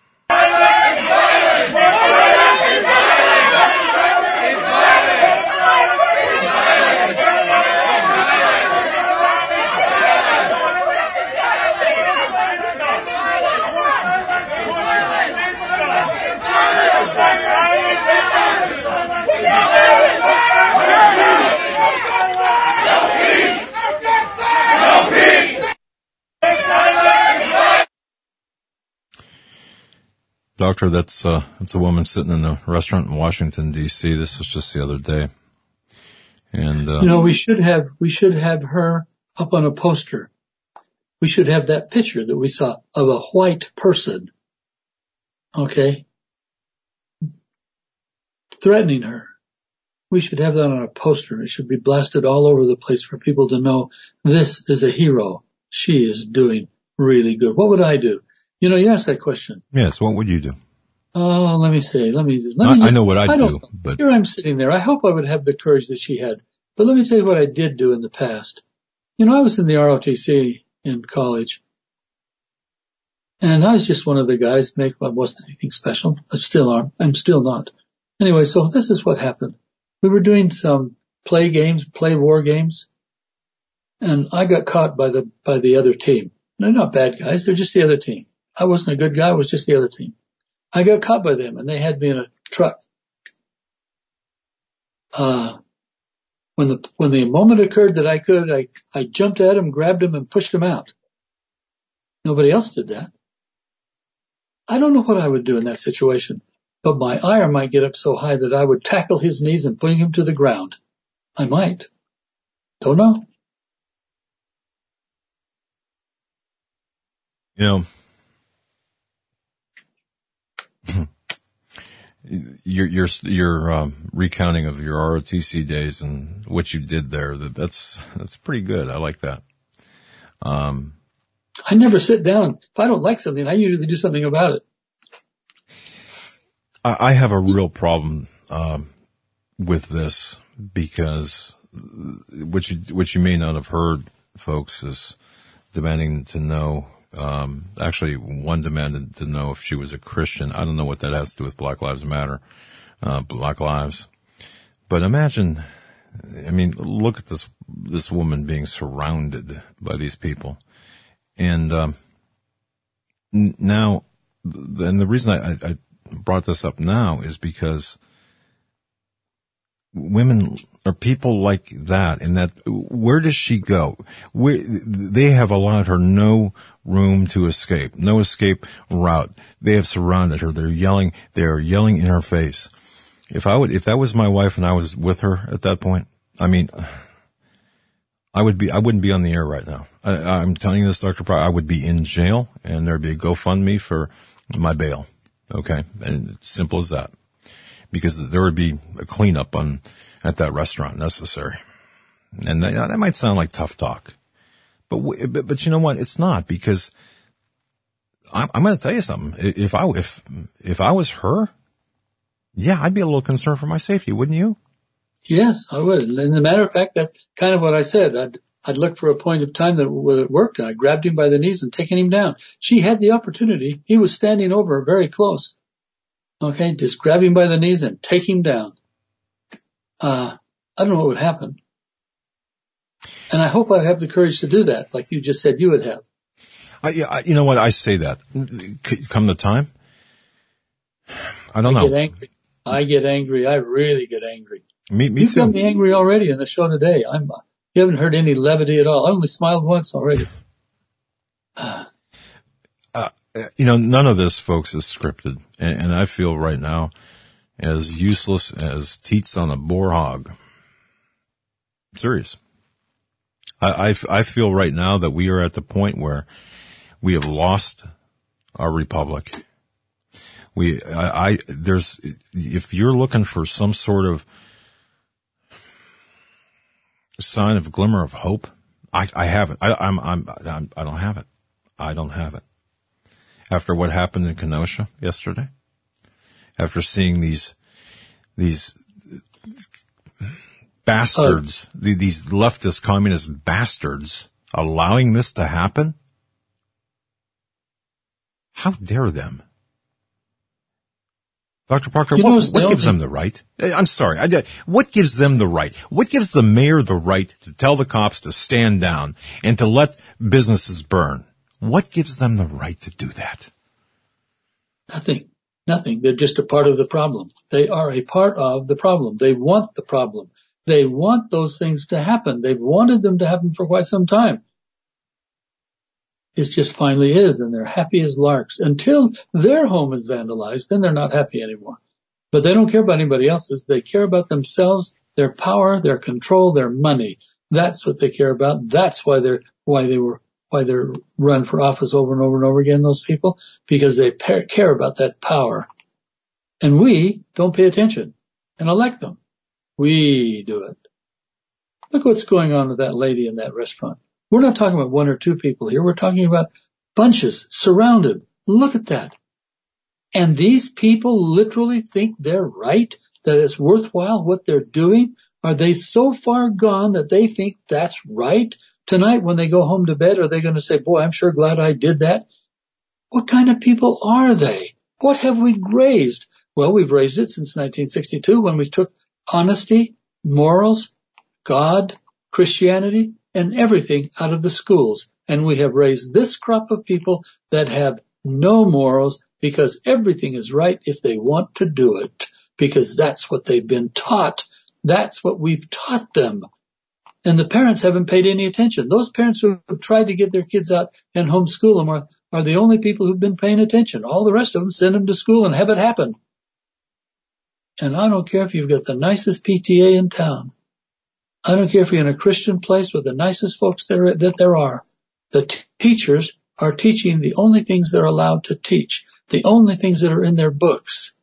B: Doctor, that's uh, that's a woman sitting in a restaurant in Washington D C. This was just the other day, and uh,
G: you know we should have we should have her up on a poster. We should have that picture that we saw of a white person, okay, threatening her. We should have that on a poster. It should be blasted all over the place for people to know this is a hero. She is doing really good. What would I do? You know, you asked that question.
B: Yes, what would you do?
G: Oh, let me see. Let me. Let
B: I,
G: me just,
B: I know what I'd
G: I
B: do, but
G: here I'm sitting there. I hope I would have the courage that she had. But let me tell you what I did do in the past. You know, I was in the R O T C in college, and I was just one of the guys. Make I wasn't anything special. I still are. I'm still not. Anyway, so this is what happened. We were doing some play games, play war games, and I got caught by the by the other team. They're not bad guys. They're just the other team. I wasn't a good guy. I was just the other team. I got caught by them, and they had me in a truck. Uh, when the when the moment occurred that I could, I, I jumped at him, grabbed him, and pushed him out. Nobody else did that. I don't know what I would do in that situation, but my ire might get up so high that I would tackle his knees and bring him to the ground. I might. Don't know.
B: You know, your your your um, recounting of your R O T C days and what you did there, that that's that's pretty good. I like that. Um,
G: I never sit down. If I don't like something, I usually do something about it.
B: I, I have a real problem um, with this because what you what you may not have heard, folks, is demanding to know. Um, actually, one demanded to know if she was a Christian. I don't know what that has to do with Black Lives Matter, uh, Black Lives. But imagine, I mean, look at this, this woman being surrounded by these people. And, um, n- now, and the reason I, I brought this up now is because women or people like that, and that, where does she go? Where, they have allowed her no room to escape, no escape route. They have surrounded her. They're yelling, they're yelling in her face. If I would, if that was my wife and I was with her at that point, I mean, I would be, I wouldn't be on the air right now. I, I'm telling you this, Doctor Pryor, I would be in jail and there'd be a GoFundMe for my bail. Okay. And simple as that. Because there would be a cleanup on, at that restaurant necessary. And that, that might sound like tough talk. But, but, but you know what? It's not, because I'm, I'm going to tell you something. If I, if, if I was her, yeah, I'd be a little concerned for my safety, wouldn't you?
G: Yes, I would. And as a matter of fact, that's kind of what I said. I'd, I'd look for a point of time that it worked, and I grabbed him by the knees and taken him down. She had the opportunity. He was standing over her very close. Okay, just grab him by the knees and take him down. Uh, I don't know what would happen. And I hope I have the courage to do that, like you just said you would have.
B: I, I you know what? I say that. Come the time, I don't
G: I
B: know.
G: Get angry. I get angry. I really get angry.
B: Me, me
G: You've
B: too.
G: got me angry already in the show today. I'm. Uh, you haven't heard any levity at all. I only smiled once already.
B: Uh, you know, none of this, folks, is scripted, and, and I feel right now as useless as teats on a boar hog. I'm serious. I, I, I feel right now that we are at the point where we have lost our republic. We, I, I, there's, if you're looking for some sort of sign of glimmer of hope? I, I haven't. I, I'm, I'm, I'm, I don't have it. I don't have it. After what happened in Kenosha yesterday, after seeing these, these bastards, uh, these leftist communist bastards allowing this to happen, how dare them? Doctor Parker,
G: you
B: what, what gives them the right? I'm sorry. I, what gives them the right? What gives the mayor the right to tell the cops to stand down and to let businesses burn? What gives them the right to do that?
G: Nothing. Nothing. They're just a part of the problem. They are a part of the problem. They want the problem. They want those things to happen. They've wanted them to happen for quite some time. It just finally is, and they're happy as larks. Until their home is vandalized, then they're not happy anymore. But they don't care about anybody else's. They care about themselves, their power, their control, their money. That's what they care about. That's why they're why they were why they're run for office over and over and over again. Those people, because they care about that power, and we don't pay attention and elect them. We do it. Look what's going on with that lady in that restaurant. We're not talking about one or two people here. We're talking about bunches surrounded. Look at that. And these people literally think they're right, that it's worthwhile what they're doing. Are they so far gone that they think that's right? Tonight when they go home to bed, are they going to say, boy, I'm sure glad I did that? What kind of people are they? What have we raised? Well, we've raised it since nineteen sixty-two when we took honesty, morals, God, Christianity, and everything out of the schools. And we have raised this crop of people that have no morals because everything is right if they want to do it, because that's what they've been taught. That's what we've taught them. And the parents haven't paid any attention. Those parents who have tried to get their kids out and homeschool them are, are the only people who've been paying attention. All the rest of them send them to school and have it happen. And I don't care if you've got the nicest P T A in town. I don't care if you're in a Christian place with the nicest folks there, that there are. The t- teachers are teaching the only things they're allowed to teach, the only things that are in their books.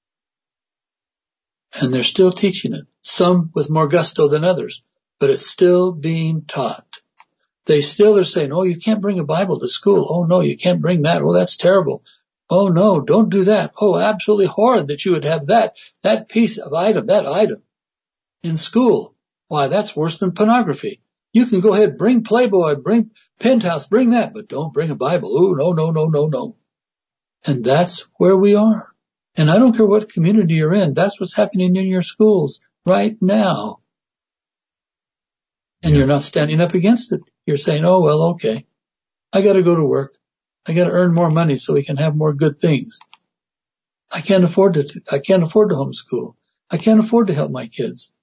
G: And they're still teaching it, some with more gusto than others, but it's still being taught. They still are saying, oh, you can't bring a Bible to school. Oh, no, you can't bring that. Oh, that's terrible. Oh, no, don't do that. Oh, absolutely horrid that you would have that, that piece of item, that item in school. Why, that's worse than pornography. You can go ahead, bring Playboy, bring Penthouse, bring that, but don't bring a Bible. Oh, no, no, no, no, no. And that's where we are. And I don't care what community you're in. That's what's happening in your schools right now. And yeah. You're not standing up against it. You're saying, oh, well, okay. I got to go to work. I got to earn more money so we can have more good things. I can't afford to, I can't afford to homeschool. I can't afford to help my kids.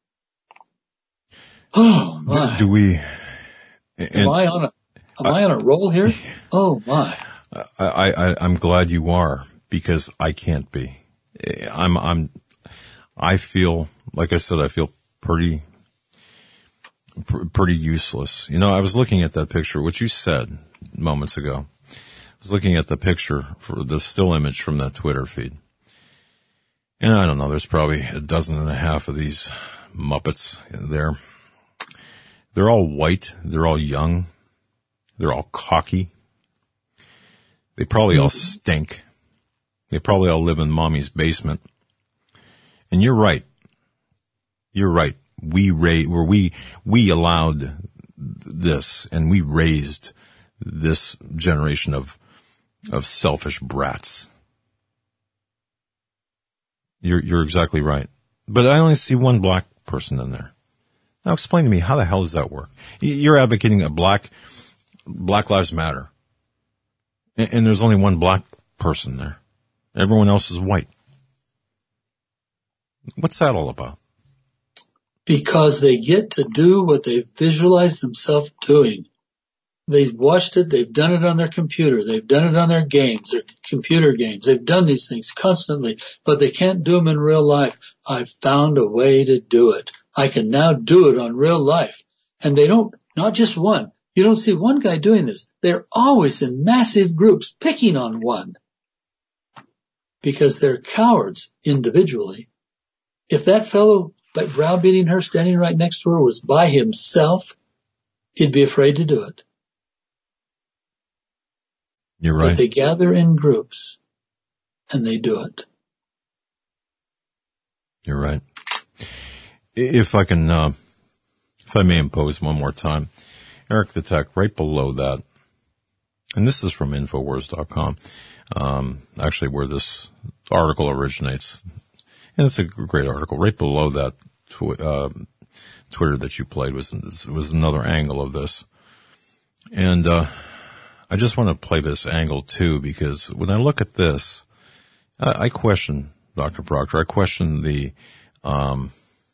G: Oh my!
B: Do we?
G: And, am I on a? Am I, I on a roll here? Oh my!
B: I, I I'm glad you are, because I can't be. I'm I'm. I feel like I said. I feel pretty pr- pretty useless. You know, I was looking at that picture, which you said moments ago. I was looking at the picture for the still image from that Twitter feed, and I don't know. There's probably a dozen and a half of these Muppets there. They're all white. They're all young. They're all cocky. They probably all stink. They probably all live in mommy's basement. And you're right. You're right. We ra- where we we allowed this, and we raised this generation of of selfish brats. You're you're exactly right. But I only see one black person in there. Now explain to me, how the hell does that work? You're advocating a black, Black Lives Matter. And, and there's only one black person there. Everyone else is white. What's that all about?
G: Because they get to do what they visualize themselves doing. They've watched it. They've done it on their computer. They've done it on their games, their computer games. They've done these things constantly, but they can't do them in real life. I've found a way to do it. I can now do it on real life. And they don't, not just one. You don't see one guy doing this. They're always in massive groups picking on one because they're cowards individually. If that fellow by browbeating her, standing right next to her, was by himself, he'd be afraid to do it.
B: You're right.
G: But they gather in groups and they do it.
B: You're right. If I can, uh, if I may impose one more time, Eric the Tech, right below that, and this is from Infowars dot com, um, actually where this article originates. And it's a great article. Right below that tw- uh, Twitter that you played was was another angle of this. And uh I just want to play this angle too, because when I look at this, I, I question Doctor Proctor. I question the, um,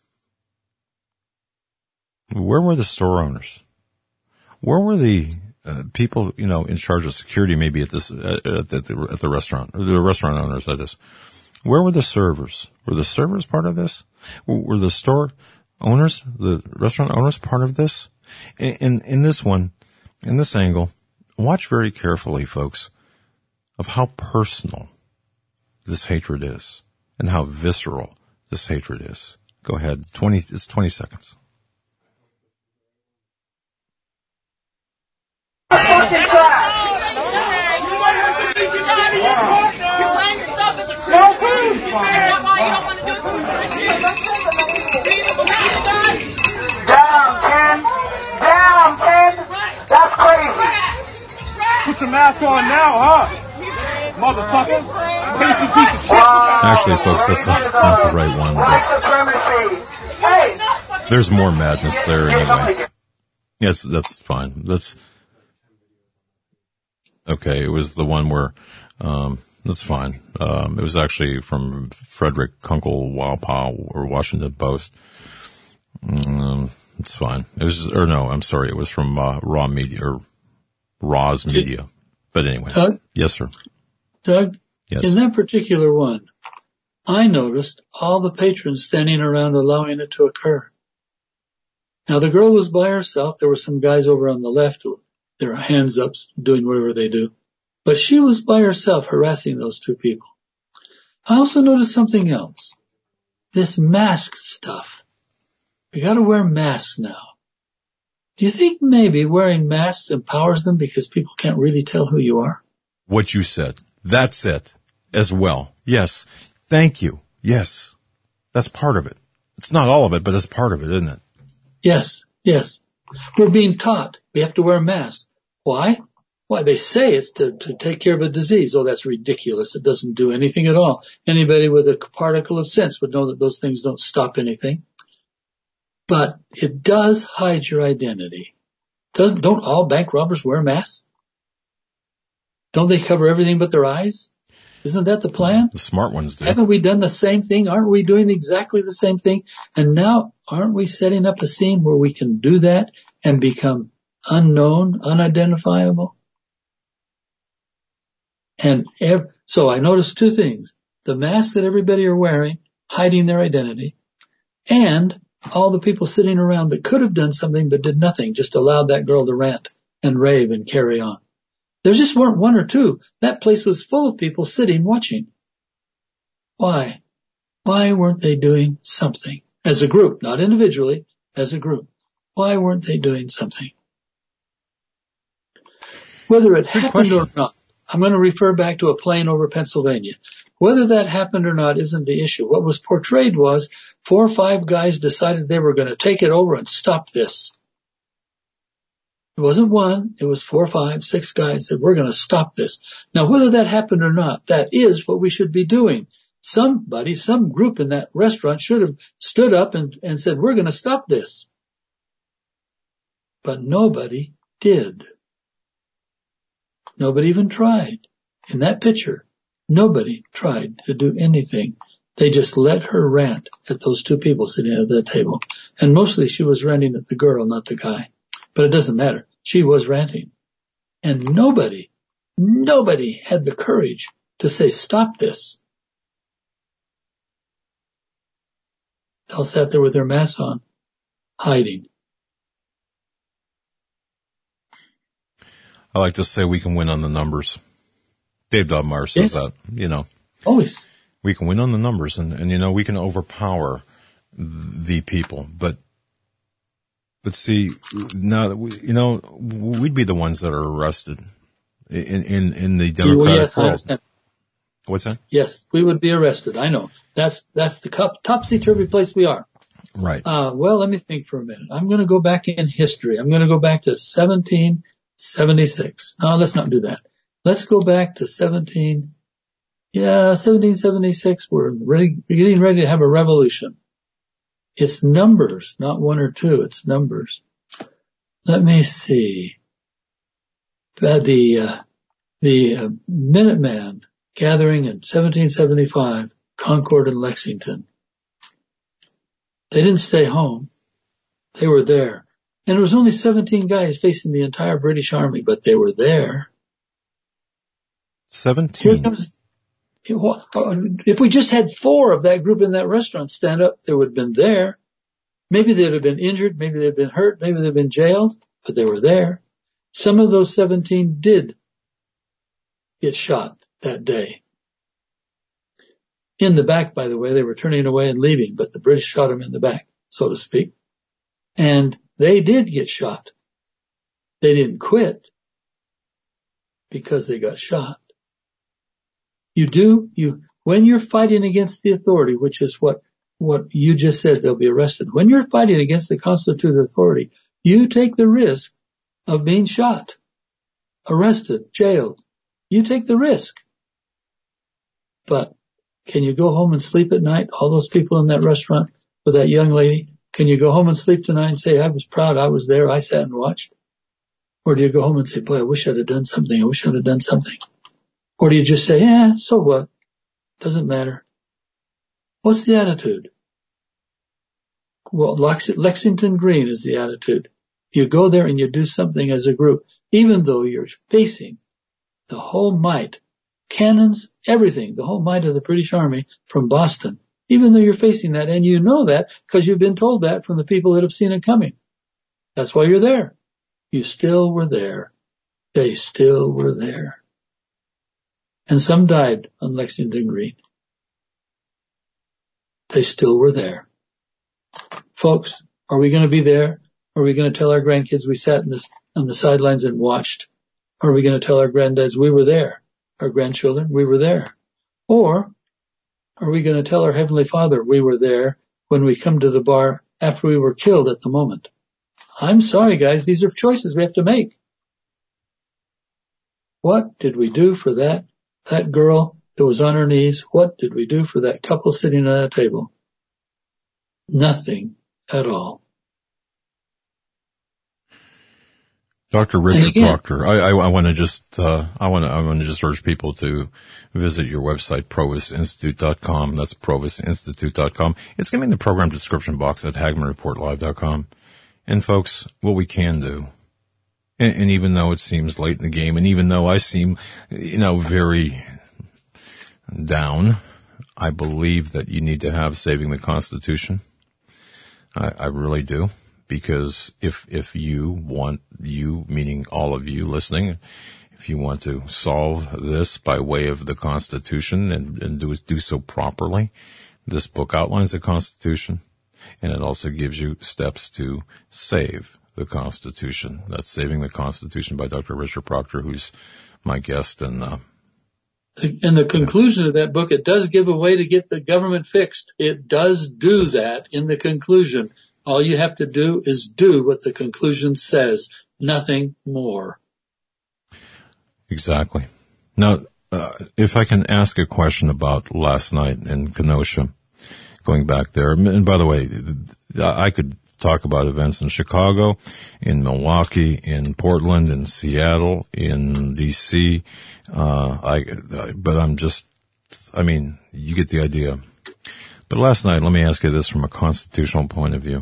B: where were the store owners? Where were the uh, people, you know, in charge of security, maybe at this, at, at, the, at the restaurant, or the restaurant owners, that is? Where were the servers? Were the servers part of this? Were the store owners, the restaurant owners part of this? In, in, in this one, in this angle, watch very carefully, folks, of how personal this hatred is and how visceral this hatred is. Go ahead. twenty, it's twenty seconds.
E: Down, Ken! Down, Ken! That's crazy! Put your mask on now, huh? Motherfucker! Piece of piece of shit!
B: Actually, folks, that's not, not the right one. But there's more madness there anyway. Yes, that's fine. That's okay. It was the one where, um, that's fine. Um, it was actually from Frederick Kunkel Walpow or Washington Post. Um, it's fine. It was, or no, I'm sorry. It was from uh, Raw Media or Raw's Media. But anyway,
G: Doug?
B: Yes, sir.
G: Doug,
B: yes.
G: In that particular one, I noticed all the patrons standing around allowing it to occur. Now, the girl was by herself. There were some guys over on the left who, their hands up, doing whatever they do. But she was by herself harassing those two people. I also noticed something else. This mask stuff. We gotta wear masks now. Do you think maybe wearing masks empowers them because people can't really tell who you are?
B: What you said. That's it as well. Yes. Thank you. Yes. That's part of it. It's not all of it, but it's part of it, isn't it?
G: Yes. Yes. We're being taught we have to wear masks. Why? Why? They say it's to, to take care of a disease. Oh, that's ridiculous. It doesn't do anything at all. Anybody with a particle of sense would know that those things don't stop anything. But it does hide your identity. Doesn't, don't all bank robbers wear masks? Don't they cover everything but their eyes? Isn't that the plan?
B: The smart ones do.
G: Haven't we done the same thing? Aren't we doing exactly the same thing? And now, aren't we setting up a scene where we can do that and become unknown, unidentifiable? And ev- so I noticed two things. The masks that everybody are wearing, hiding their identity, and all the people sitting around that could have done something but did nothing, just allowed that girl to rant and rave and carry on. There just weren't one or two. That place was full of people sitting watching. Why? Why weren't they doing something? As a group, not individually, as a group. Why weren't they doing something? Whether it
B: Good
G: happened
B: question.
G: or not, I'm going to refer back to a plane over Pennsylvania. Whether that happened or not isn't the issue. What was portrayed was four or five guys decided they were going to take it over and stop this. It wasn't one. It was four or five, six guys said, we're going to stop this. Now, whether that happened or not, that is what we should be doing. Somebody, some group in that restaurant should have stood up and, and said, we're going to stop this. But nobody did. Nobody even tried. In that picture, nobody tried to do anything. They just let her rant at those two people sitting at that table. And mostly she was ranting at the girl, not the guy. But it doesn't matter. She was ranting. And nobody, nobody had the courage to say, stop this. They all sat there with their masks on, hiding.
B: I like to say we can win on the numbers. Dave Dobmeyer says
G: Yes.
B: that, you know.
G: Always.
B: We can win on the numbers, and, and you know, we can overpower the people. But, but see, now that we, you know, we'd be the ones that are arrested in, in, in the Democratic
G: well, yes,
B: world.
G: I understand.
B: What's that?
G: Yes, we would be arrested. I know. That's, that's the cup, topsy-turvy place we are.
B: Right.
G: Uh, well, let me think for a minute. I'm going to go back in history. I'm going to go back to seventeen seventy-six. No, let's not do that. Let's go back to seventeen, yeah, seventeen seventy-six. We're ready, we're getting ready to have a revolution. It's numbers, not one or two. It's numbers. Let me see. Uh, the, uh, the uh, Minuteman gathering in seventeen seventy-five, Concord and Lexington. They didn't stay home. They were there. And it was only seventeen guys facing the entire British Army, but they were there.
B: seventeen.
G: Here comes, if we just had four of that group in that restaurant stand up, they would have been there. Maybe they'd have been injured. Maybe they'd have been hurt. Maybe they'd have been jailed, but they were there. Some of those seventeen did get shot that day. In the back, by the way, they were turning away and leaving, but the British shot them in the back, so to speak. And they did get shot. They didn't quit because they got shot. You do, you, when you're fighting against the authority, which is what, what you just said, they'll be arrested. When you're fighting against the constituted authority, you take the risk of being shot, arrested, jailed. You take the risk. But can you go home and sleep at night? All those people in that restaurant with that young lady, can you go home and sleep tonight and say, I was proud, I was there, I sat and watched? Or do you go home and say, boy, I wish I'd have done something, I wish I'd have done something? Or do you just say, yeah, so what? Doesn't matter. What's the attitude? Well, Lex- Lexington Green is the attitude. You go there and you do something as a group, even though you're facing the whole might, cannons, everything, the whole might of the British Army from Boston, even though you're facing that, and you know that because you've been told that from the people that have seen it coming. That's why you're there. You still were there. They still were there. And some died on Lexington Green. They still were there. Folks, are we going to be there? Are we going to tell our grandkids we sat in this, on the sidelines and watched? Or are we going to tell our granddads we were there? Our grandchildren, we were there? Or are we going to tell our Heavenly Father we were there when we come to the bar after we were killed at the moment? I'm sorry, guys. These are choices we have to make. What did we do for that, that girl that was on her knees? What did we do for that couple sitting at that table? Nothing at all.
B: Doctor Richard again, Proctor, I, I, I want to just, uh, I want to, I want to just urge people to visit your website, provis institute dot com. That's provis institute dot com. It's going to be in the program description box at hagman report live dot com. And folks, what we can do, and, and even though it seems late in the game, and even though I seem, you know, very down, I believe that you need to have Saving the Constitution. I, I really do. Because if, if you want, you, meaning all of you listening, if you want to solve this by way of the Constitution and, and do, do so properly, this book outlines the Constitution, and it also gives you steps to save the Constitution. That's Saving the Constitution by Doctor Richard Proctor, who's my guest. And, uh,
G: in the conclusion of that book, it does give a way to get the government fixed. It does do that in the conclusion. All you have to do is do what the conclusion says, nothing more.
B: Exactly. Now, uh, if I can ask a question about last night in Kenosha, going back there, and by the way, I could talk about events in Chicago, in Milwaukee, in Portland, in Seattle, in D C, uh, I, I, but I'm just, I mean, you get the idea. But last night, let me ask you this from a constitutional point of view.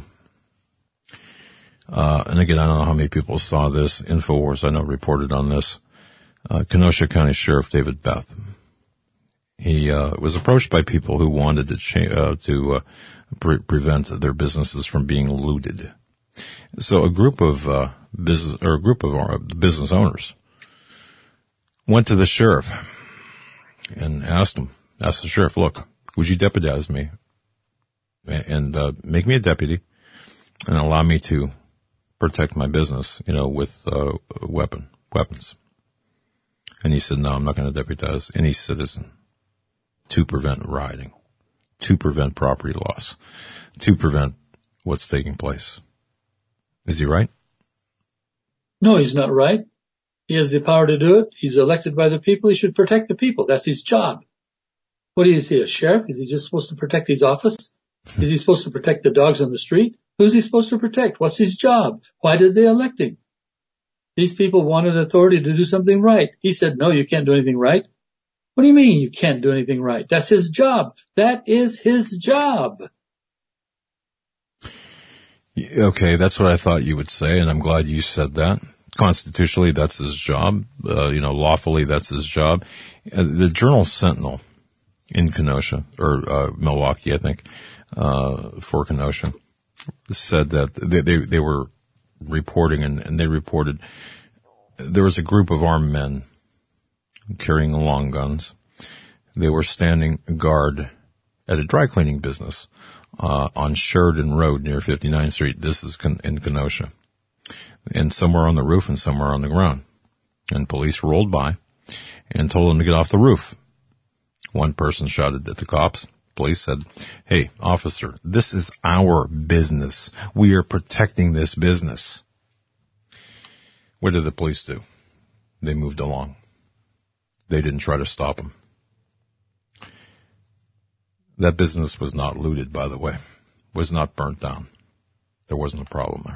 B: Uh, and again, I don't know how many people saw this. InfoWars, I know, reported on this. Uh, Kenosha County Sheriff David Beth. He, uh, was approached by people who wanted to, cha- uh, to, uh, pre- prevent their businesses from being looted. So a group of, uh, business, or a group of uh, business owners went to the sheriff and asked him, asked the sheriff, look, would you deputize me and uh, make me a deputy and allow me to protect my business, you know, with uh, weapon weapons. And he said, no, I'm not going to deputize any citizen to prevent rioting, to prevent property loss, to prevent what's taking place. Is he right?
G: No, he's not right. He has the power to do it. He's elected by the people. He should protect the people. That's his job. What is he, a sheriff? Is he just supposed to protect his office? Is he supposed to protect the dogs on the street? Who's he supposed to protect? What's his job? Why did they elect him? These people wanted authority to do something right. He said, no, you can't do anything right. What do you mean you can't do anything right? That's his job. That is his job.
B: Okay, that's what I thought you would say, and I'm glad you said that. Constitutionally, that's his job. Uh, you know, lawfully, that's his job. Uh, the Journal Sentinel in Kenosha, or uh, Milwaukee, I think, uh, for Kenosha, said that they they, they were reporting, and, and they reported there was a group of armed men carrying long guns. They were standing guard at a dry cleaning business uh, on Sheridan Road near fifty-ninth Street. This is in Kenosha. And somewhere on the roof and somewhere on the ground. And police rolled by and told them to get off the roof. One person shouted at the cops. Police said, hey, officer, this is our business. We are protecting this business. What did the police do? They moved along. They didn't try to stop them. That business was not looted, by the way. Was not burnt down. There wasn't a problem there.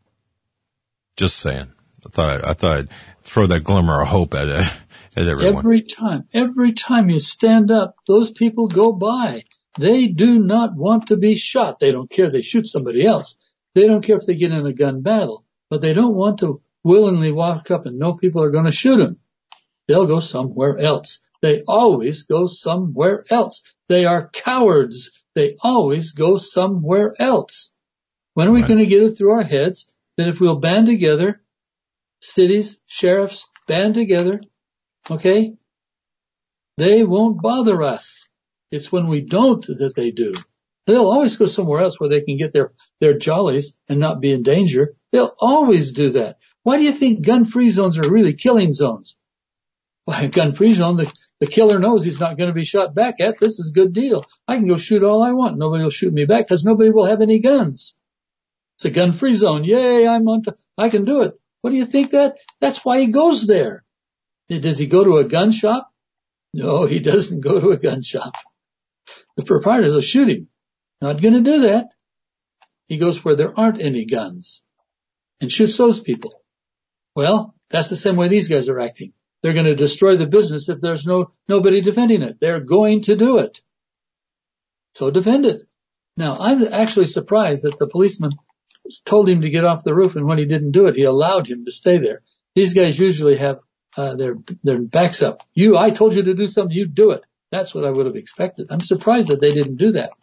B: Just saying. I thought I'd, I thought I'd throw that glimmer of hope at uh, at everyone.
G: Every time, every time you stand up, those people go by. They do not want to be shot. They don't care if they shoot somebody else. They don't care if they get in a gun battle. But they don't want to willingly walk up and know people are going to shoot them. They'll go somewhere else. They always go somewhere else. They are cowards. They always go somewhere else. When are we right. going to get it through our heads that if we'll band together, cities, sheriffs, band together, okay, they won't bother us. It's when we don't that they do. They'll always go somewhere else where they can get their, their jollies and not be in danger. They'll always do that. Why do you think gun-free zones are really killing zones? Why, a gun-free zone, the, the killer knows he's not going to be shot back at. This is a good deal. I can go shoot all I want. Nobody will shoot me back because nobody will have any guns. It's a gun-free zone. Yay, I'm on. T- I can do it. What do you think that? That's why he goes there. Does he go to a gun shop? No, he doesn't go to a gun shop. The proprietors will shoot him. Not going to do that. He goes where there aren't any guns and shoots those people. Well, that's the same way these guys are acting. They're going to destroy the business if there's no nobody defending it. They're going to do it. So defend it. Now, I'm actually surprised that the policeman told him to get off the roof, and when he didn't do it, he allowed him to stay there. These guys usually have uh, their their backs up. You, I told you to do something, you do it. That's what I would have expected. I'm surprised that they didn't do that.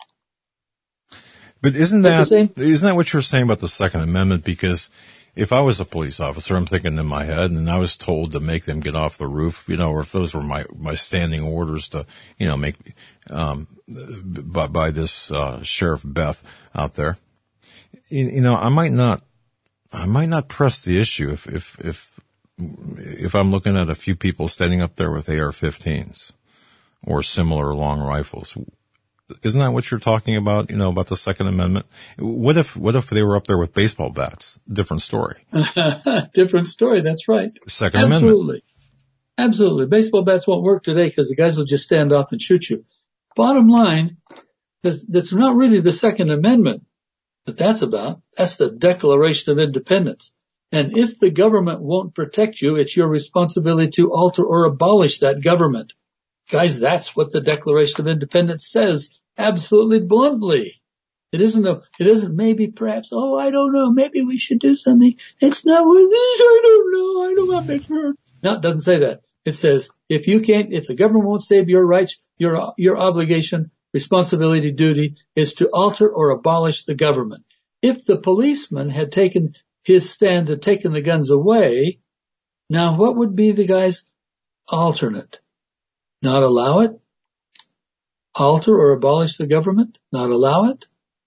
B: But isn't that isn't that what you're saying about the Second Amendment? Because if I was a police officer, I'm thinking in my head, and I was told to make them get off the roof, you know, or if those were my my standing orders to, you know, make um by by this uh Sheriff Beth out there. You know, I might not, I might not press the issue if, if, if, if I'm looking at a few people standing up there with A R fifteens or similar long rifles. Isn't that what you're talking about? You know, about the Second Amendment? What if, what if they were up there with baseball bats? Different story.
G: Different story. That's right.
B: Second
G: Absolutely.
B: Amendment.
G: Absolutely. Baseball bats won't work today because the guys will just stand off and shoot you. Bottom line, that's not really the Second Amendment. But that's about, that's the Declaration of Independence. And if the government won't protect you, it's your responsibility to alter or abolish that government. Guys, that's what the Declaration of Independence says, absolutely bluntly. It isn't a, it isn't maybe perhaps, oh, I don't know, maybe we should do something. It's not what it is, I don't know, I don't want to make sure. No, it doesn't say that. It says, if you can't, if the government won't save your rights, your, your obligation, responsibility, duty is to alter or abolish the government. If the policeman had taken his stand and taken the guns away, now what would be the guy's alternate? Not allow it? Alter or abolish the government? Not allow it?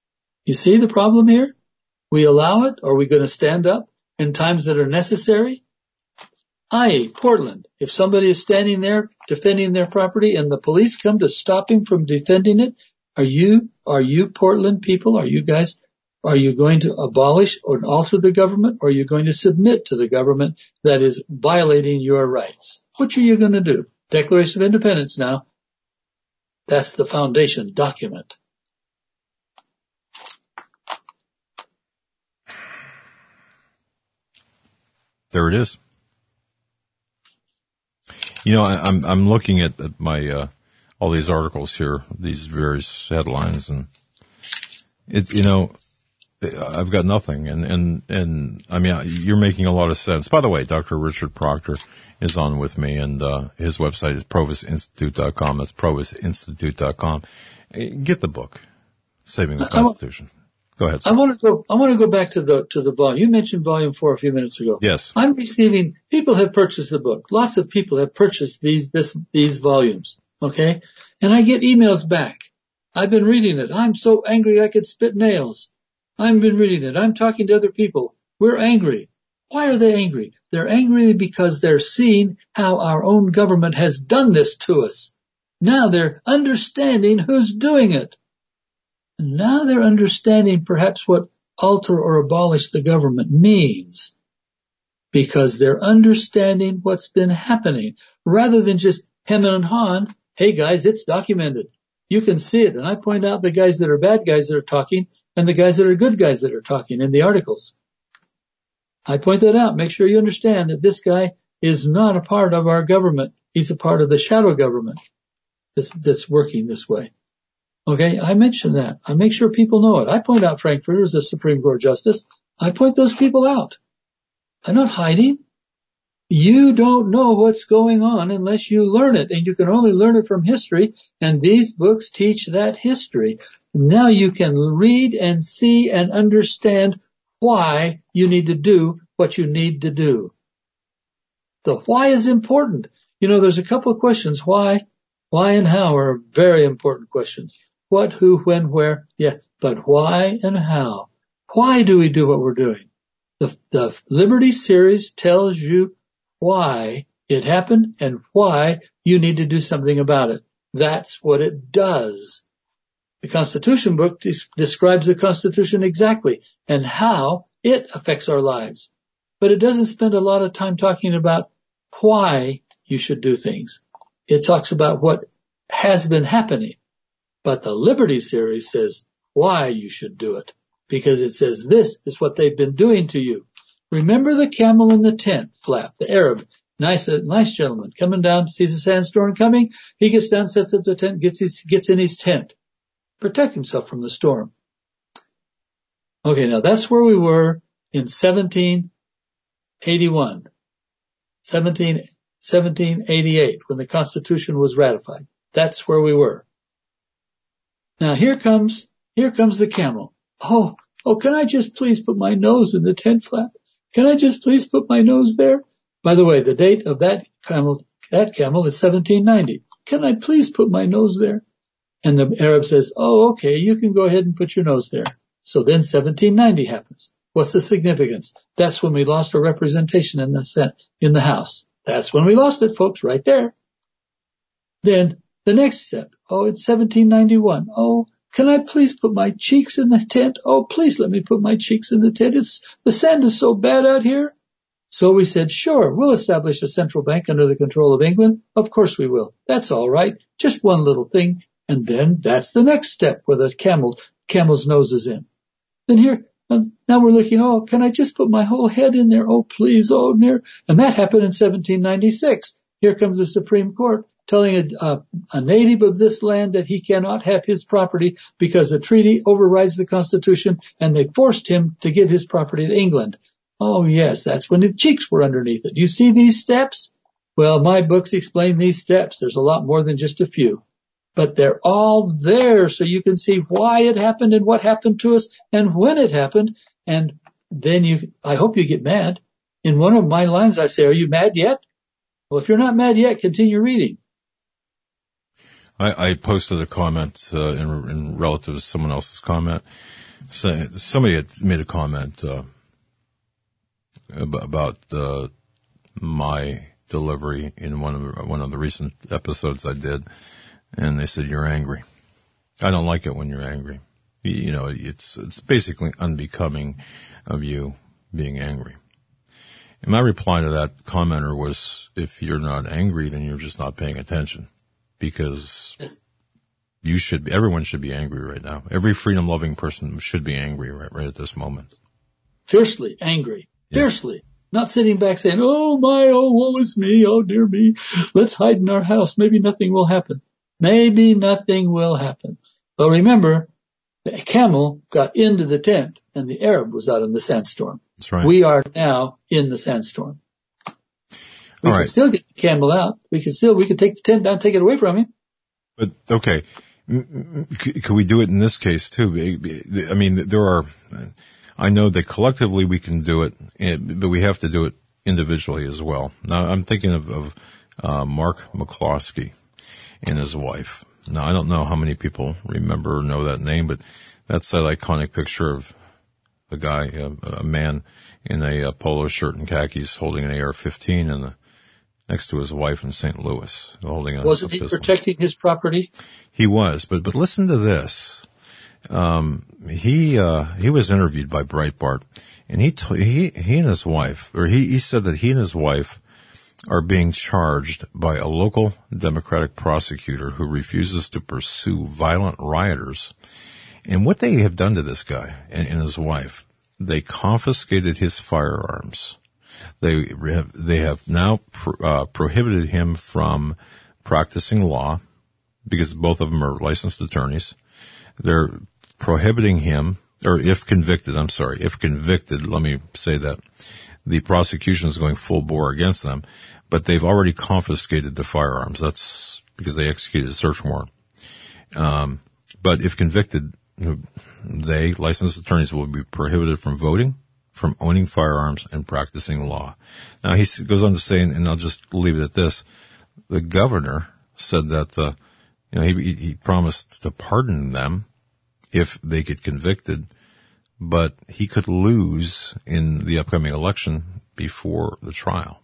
G: You see the problem here? We allow it, or are we going to stand up in times that are necessary? that is, Portland, if somebody is standing there defending their property and the police come to stop him from defending it, are you, are you Portland people, are you guys, are you going to abolish or alter the government, or are you going to submit to the government that is violating your rights? Which are you going to do? Declaration of Independence now. That's the foundation document.
B: There it is. You know, I, I'm I'm looking at, at my uh, all these articles here, these various headlines, and it, you know, I've got nothing. And and and I mean, you're making a lot of sense. By the way, Doctor Richard Proctor is on with me, and uh, his website is provis institute dot com. That's provis institute dot com. Get the book, Saving the Constitution. Go ahead, sir.
G: I want to go, I want to go back to the, to the volume. You mentioned volume four a few minutes ago.
B: Yes.
G: I'm receiving, people have purchased the book. Lots of people have purchased these, this, these volumes. Okay. And I get emails back. I've been reading it. I'm so angry I could spit nails. I've been reading it. I'm talking to other people. We're angry. Why are they angry? They're angry because they're seeing how our own government has done this to us. Now they're understanding who's doing it. And now they're understanding perhaps what alter or abolish the government means, because they're understanding what's been happening rather than just hemming and hawing. Hey guys, it's documented. You can see it. And I point out the guys that are bad guys that are talking and the guys that are good guys that are talking in the articles. I point that out. Make sure you understand that this guy is not a part of our government. He's a part of the shadow government that's, that's working this way. Okay, I mention that. I make sure people know it. I point out Frankfurter as a Supreme Court Justice. I point those people out. I'm not hiding. You don't know what's going on unless you learn it, and you can only learn it from history, and these books teach that history. Now you can read and see and understand why you need to do what you need to do. The why is important. You know, there's a couple of questions. Why, why and how are very important questions. What, who, when, where, yeah, but why and how? Why do we do what we're doing? The, the Liberty series tells you why it happened and why you need to do something about it. That's what it does. The Constitution book des- describes the Constitution exactly and how it affects our lives. But it doesn't spend a lot of time talking about why you should do things. It talks about what has been happening. But the Liberty series says why you should do it, because it says this is what they've been doing to you. Remember the camel in the tent flap, the Arab, nice, uh, nice gentleman coming down, sees a sandstorm coming. He gets down, sets up the tent, gets his, gets in his tent, protect himself from the storm. Okay, now that's where we were in seventeen eighty-one, seventeen, seventeen eighty-eight, when the Constitution was ratified. That's where we were. Now here comes, here comes the camel. Oh, oh, can I just please put my nose in the tent flap? Can I just please put my nose there? By the way, the date of that camel, that camel is seventeen ninety. Can I please put my nose there? And the Arab says, oh, okay, you can go ahead and put your nose there. So then seventeen ninety happens. What's the significance? That's when we lost our representation in the Senate, in the House. That's when we lost it, folks, right there. Then the next step. Oh, it's seventeen ninety-one. Oh, can I please put my cheeks in the tent? Oh, please let me put my cheeks in the tent. It's, the sand is so bad out here. So we said, sure, we'll establish a central bank under the control of England. Of course we will. That's all right. Just one little thing. And then that's the next step where the camel, camel's nose is in. Then here, uh, now we're looking, oh, can I just put my whole head in there? Oh, please, oh, near. And that happened in seventeen ninety-six. Here comes the Supreme Court telling a, a, a native of this land that he cannot have his property because a treaty overrides the Constitution, and they forced him to give his property to England. Oh, yes, that's when the cheeks were underneath it. You see these steps? Well, my books explain these steps. There's a lot more than just a few. But they're all there so you can see why it happened and what happened to us and when it happened. And then you, I hope you get mad. In one of my lines I say, are you mad yet? Well, if you're not mad yet, continue reading.
B: I, I posted a comment uh, in, in relative to someone else's comment. So, somebody had made a comment uh, about uh, my delivery in one of the, one of the recent episodes I did, and they said, "You're angry." I don't like it when you're angry. You know, it's it's basically unbecoming of you being angry. And my reply to that commenter was, if you're not angry, then you're just not paying attention, because
G: Yes.
B: you should be, everyone should be angry right now. Every freedom-loving person should be angry right, right at this moment.
G: Fiercely angry.
B: Yeah.
G: Fiercely. Not sitting back saying, oh my, oh woe is me, oh dear me. Let's hide in our house. Maybe nothing will happen. Maybe nothing will happen. But remember, the camel got into the tent and the Arab was out in the sandstorm.
B: That's right.
G: We are now in the sandstorm. We
B: All
G: can
B: right.
G: still get the camel out. We can still, we can take the tent down, take it away from him.
B: But, okay, could we do it in this case too? I mean, there are, I know that collectively we can do it, but we have to do it individually as well. Now, I'm thinking of, of uh, Mark McCloskey and his wife. Now, I don't know how many people remember or know that name, but that's that iconic picture of a guy, a, a man in a, a polo shirt and khakis holding an A R fifteen and the, next to his wife in Saint Louis holding a
G: Wasn't
B: a
G: he
B: pistol.
G: protecting his property?
B: He was, but but listen to this. Um, he uh, he was interviewed by Breitbart, and he t- he he and his wife, or he he said that he and his wife are being charged by a local Democratic prosecutor who refuses to pursue violent rioters. And what they have done to this guy and, and his wife, they confiscated his firearms. They have they have now pro, uh, prohibited him from practicing law, because both of them are licensed attorneys. They're prohibiting him, or if convicted, I'm sorry, if convicted, let me say that, the prosecution is going full bore against them, but they've already confiscated the firearms. That's because they executed a search warrant. Um, but if convicted, they, licensed attorneys, will be prohibited from voting, from owning firearms, and practicing law. Now, he goes on to say, and I'll just leave it at this, the governor said that, uh, you know, he, he promised to pardon them if they get convicted, but he could lose in the upcoming election before the trial.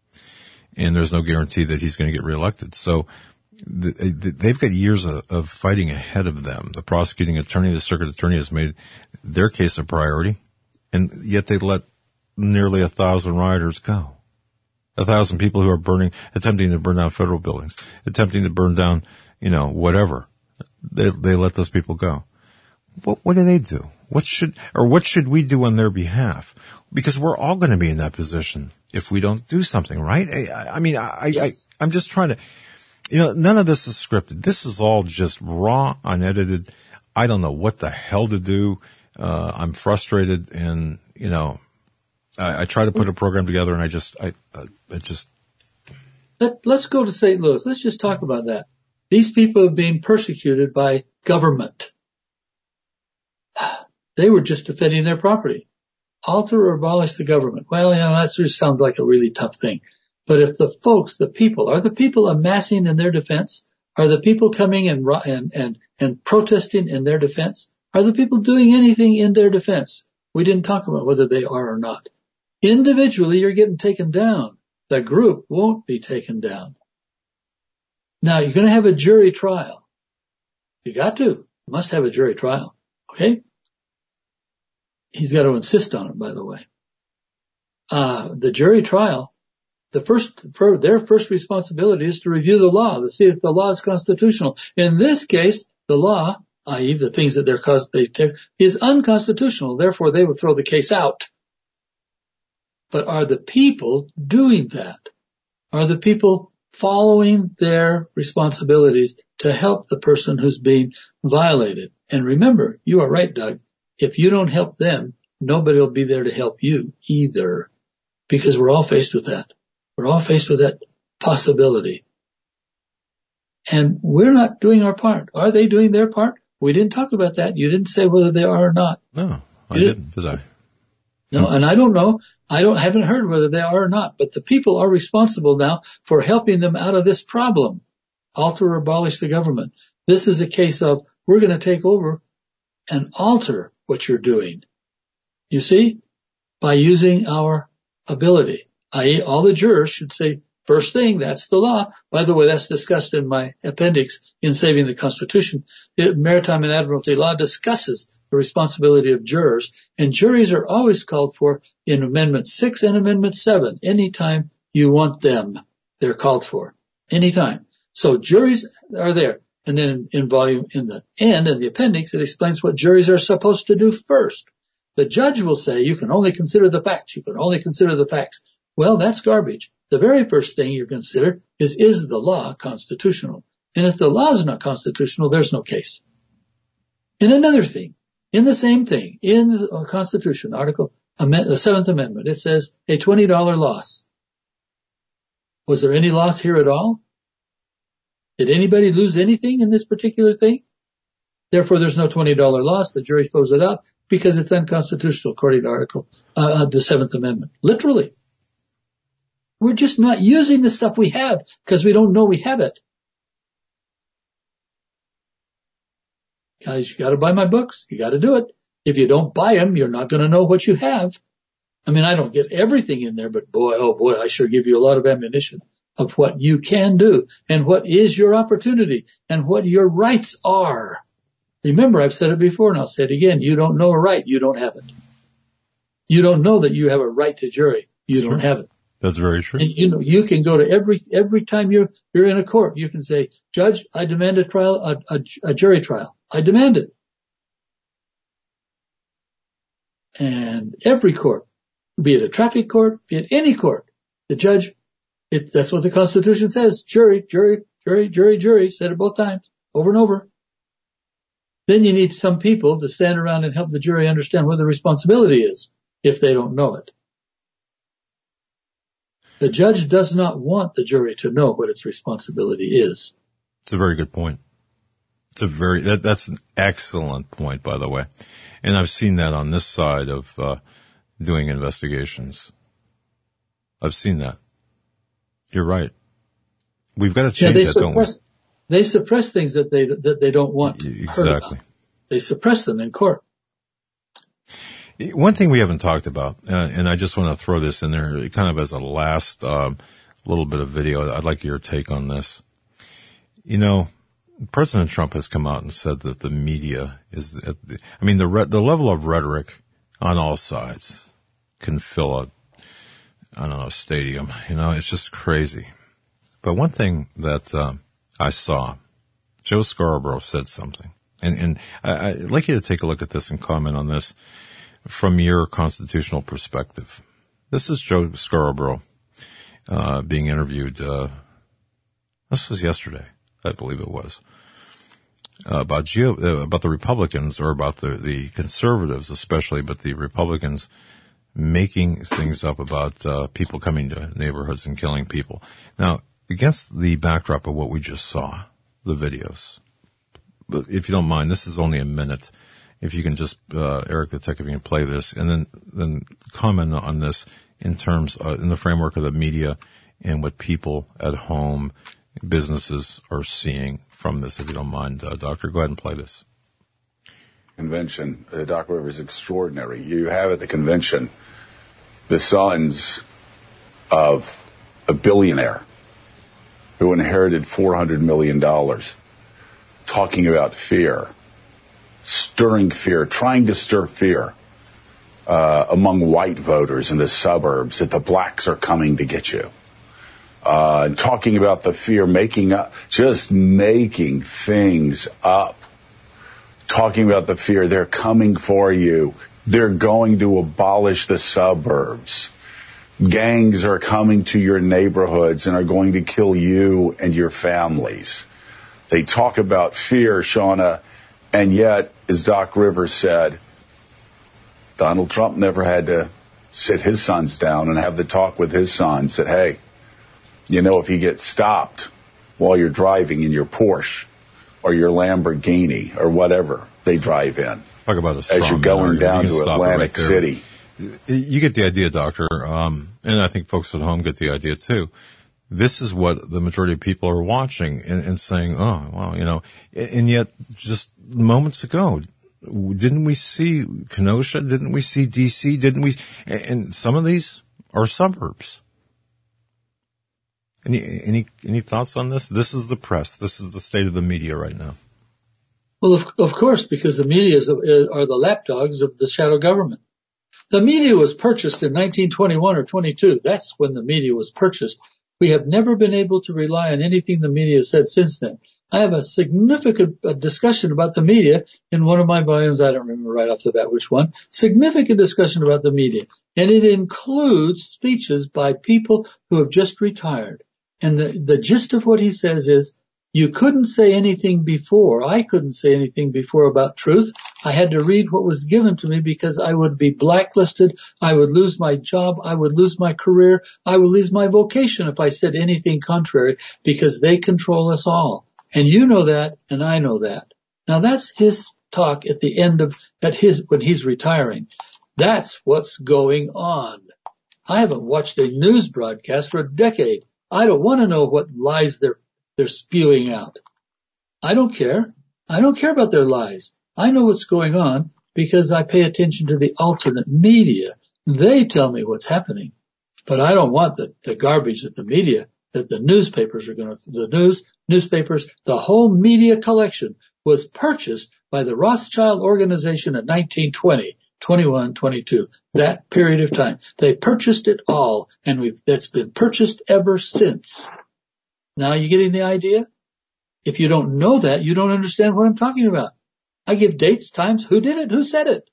B: And there's no guarantee that he's going to get reelected. So the, the, they've got years of, of fighting ahead of them. The prosecuting attorney, the circuit attorney, has made their case a priority, and yet they let nearly a thousand rioters go. A thousand people who are burning, attempting to burn down federal buildings, attempting to burn down, you know, whatever. They, they let those people go. What, what do they do? What should, or what should we do on their behalf? Because we're all going to be in that position if we don't do something, right? I, I mean, I,
G: Yes.
B: I, I'm just trying to, you know, none of this is scripted. This is all just raw, unedited. I don't know what the hell to do. Uh, I'm frustrated, and, you know, I, I try to put a program together, and I just, I, I, I just.
G: Let, let's go to Saint Louis. Let's just talk about that. These people are being persecuted by government. They were just defending their property. Alter or abolish the government. Well, you know, that sort of sounds like a really tough thing. But if the folks, the people, are the people amassing in their defense? Are the people coming and, and, and, and protesting in their defense? Are the people doing anything in their defense? We didn't talk about whether they are or not. Individually, you're getting taken down. The group won't be taken down. Now, you're going to have a jury trial. You got to. You must have a jury trial. Okay? He's got to insist on it, by the way. Uh, the jury trial, the first, for their first responsibility is to review the law, to see if the law is constitutional. In this case, the law, that is the things that they're caused, they take, is unconstitutional. Therefore, they would throw the case out. But are the people doing that? Are the people following their responsibilities to help the person who's being violated? And remember, you are right, Doug. If you don't help them, nobody will be there to help you either, because we're all faced with that. We're all faced with that possibility. And we're not doing our part. Are they doing their part? We didn't talk about that. You didn't say whether they are or not.
B: No, I
G: You
B: didn't, did I?
G: No, and I don't know. I don't haven't heard whether they are or not, but the people are responsible now for helping them out of this problem. Alter or abolish the government. This is a case of we're going to take over and alter what you're doing. You see? By using our ability, that is all the jurors should say, first thing, that's the law. By the way, that's discussed in my appendix in Saving the Constitution. The Maritime and Admiralty law discusses the responsibility of jurors, and juries are always called for in Amendment six and Amendment seven. Anytime you want them, they're called for. Anytime. So juries are there. And then in volume, in the end, in the appendix, it explains what juries are supposed to do first. The judge will say, you can only consider the facts. You can only consider the facts. Well, that's garbage. The very first thing you consider is, is the law constitutional? And if the law is not constitutional, there's no case. And another thing, in the same thing, in the Constitution, Article, the Seventh Amendment, it says a twenty dollars loss. Was there any loss here at all? Did anybody lose anything in this particular thing? Therefore, there's no twenty dollars loss. The jury throws it out because it's unconstitutional, according to Article, uh, the Seventh Amendment. Literally. We're just not using the stuff we have because we don't know we have it. Guys, you got to buy my books. You got to do it. If you don't buy them, you're not going to know what you have. I mean, I don't get everything in there, but boy, oh boy, I sure give you a lot of ammunition of what you can do and what is your opportunity and what your rights are. Remember, I've said it before and I'll say it again. You don't know a right. You don't have it. You don't know that you have a right to jury. You
B: That's
G: don't
B: true.
G: have it.
B: That's very true.
G: And, you know, you can go to every, every time you're, you're in a court, you can say, Judge, I demand a trial, a, a, a jury trial. I demand it. And every court, be it a traffic court, be it any court, the judge, it, that's what the Constitution says. Jury, jury, jury, jury, jury. Said it both times, over and over. Then you need some people to stand around and help the jury understand what the responsibility is if they don't know it. The judge does not want the jury to know what its responsibility is.
B: It's a very good point. It's a very, that, that's an excellent point, by the way. And I've seen that on this side of, uh, doing investigations. I've seen that. You're right. We've got to change
G: yeah, they
B: that,
G: suppress,
B: don't we?
G: They suppress things that they, that they don't want.
B: Exactly.
G: They suppress them in court.
B: One thing we haven't talked about, uh, and I just want to throw this in there kind of as a last um, little bit of video. I'd like your take on this. You know, President Trump has come out and said that the media is, at the, I mean, the re- the level of rhetoric on all sides can fill a, I don't know, a stadium. You know, it's just crazy. But one thing that uh, I saw, Joe Scarborough said something, and, and I, I'd like you to take a look at this and comment on this from your constitutional perspective. This is Joe Scarborough uh, being interviewed. Uh, this was yesterday, I believe it was, uh, about Geo, uh, about the Republicans, or about the, the conservatives especially, but the Republicans making things up about uh, people coming to neighborhoods and killing people. Now, against the backdrop of what we just saw, the videos, but if you don't mind, this is only a minute. If you can just, uh, Eric the Tech, if you can play this, and then, then comment on this in terms, uh, in the framework of the media and what people at home, businesses are seeing from this, if you don't mind. Uh, Doctor, go ahead and play this.
H: Convention, uh, Doc Rivers, extraordinary. You have at the convention the sons of a billionaire who inherited four hundred million dollars talking about fear, stirring fear, trying to stir fear uh, among white voters in the suburbs that the blacks are coming to get you. Uh, and talking about the fear, making up, just making things up. Talking about the fear, they're coming for you. They're going to abolish the suburbs. Gangs are coming to your neighborhoods and are going to kill you and your families. They talk about fear, Shauna, and yet, as Doc Rivers said, Donald Trump never had to sit his sons down and have the talk with his sons that, hey, you know, if you get stopped while you're driving in your Porsche or your Lamborghini or whatever they drive in,
B: talk about a
H: as you're going down to Atlantic City.
B: You get the idea, Doctor, um, and I think folks at home get the idea too. This is what the majority of people are watching and, and saying, oh, well, you know, and yet just moments ago, didn't we see Kenosha? Didn't we see D C? Didn't we? And some of these are suburbs. Any, any, any thoughts on this? This is the press. This is the state of the media right now.
G: Well, of, of course, because the media is, are the lapdogs of the shadow government. The media was purchased in nineteen twenty-one or twenty-two. That's when the media was purchased. We have never been able to rely on anything the media said since then. I have a significant uh, discussion about the media in one of my volumes. I don't remember right off the bat which one. Significant discussion about the media. And it includes speeches by people who have just retired. And the, the gist of what he says is, you couldn't say anything before. I couldn't say anything before about truth. I had to read what was given to me because I would be blacklisted. I would lose my job. I would lose my career. I would lose my vocation if I said anything contrary, because they control us all. And you know that, and I know that. Now that's his talk at the end of, at his, when he's retiring. That's what's going on. I haven't watched a news broadcast for a decade. I don't want to know what lies they're, they're spewing out. I don't care. I don't care about their lies. I know what's going on because I pay attention to the alternate media. They tell me what's happening. But I don't want the, the garbage that the media, that the newspapers are going to, the news, newspapers, the whole media collection was purchased by the Rothschild organization in nineteen twenty. twenty-one, twenty-two, that period of time. They purchased it all, and we've, that's been purchased ever since. Now you getting the idea? If you don't know that, you don't understand what I'm talking about. I give dates, times, who did it, who said it.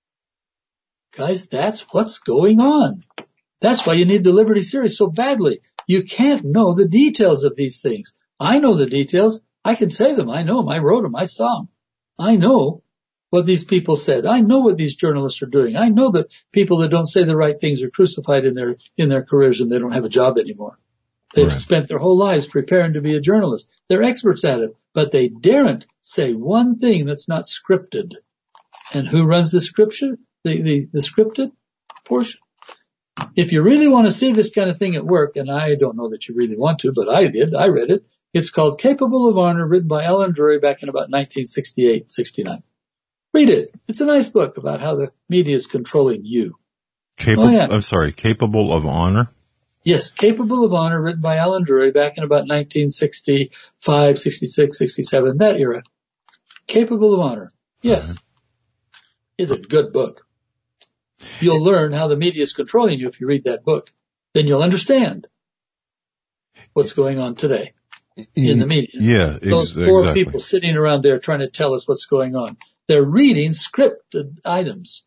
G: Guys, that's what's going on. That's why you need the Liberty Series so badly. You can't know the details of these things. I know the details. I can say them. I know them. I wrote them. I saw them. I know what these people said. I know what these journalists are doing. I know that people that don't say the right things are crucified in their, in their careers and they don't have a job anymore. They've right. spent their whole lives preparing to be a journalist. They're experts at it, but they daren't say one thing that's not scripted. And who runs the scripture? The, the, the scripted portion? If you really want to see this kind of thing at work, and I don't know that you really want to, but I did, I read it. It's called Capable of Honor, written by Alan Drury back in about nineteen sixty-eight, sixty-nine. Read it. It's a nice book about how the media is controlling you.
B: Capable,
G: oh, yeah.
B: I'm sorry, Capable of Honor?
G: Yes, Capable of Honor, written by Alan Drury back in about nineteen sixty-five, sixty-six, sixty-seven, that era. Capable of Honor. Yes. Uh-huh. It's a good book. You'll learn how the media is controlling you if you read that book. Then you'll understand what's going on today in the media.
B: Yeah, ex-
G: Those four
B: exactly.
G: people sitting around there trying to tell us what's going on. They're reading scripted items.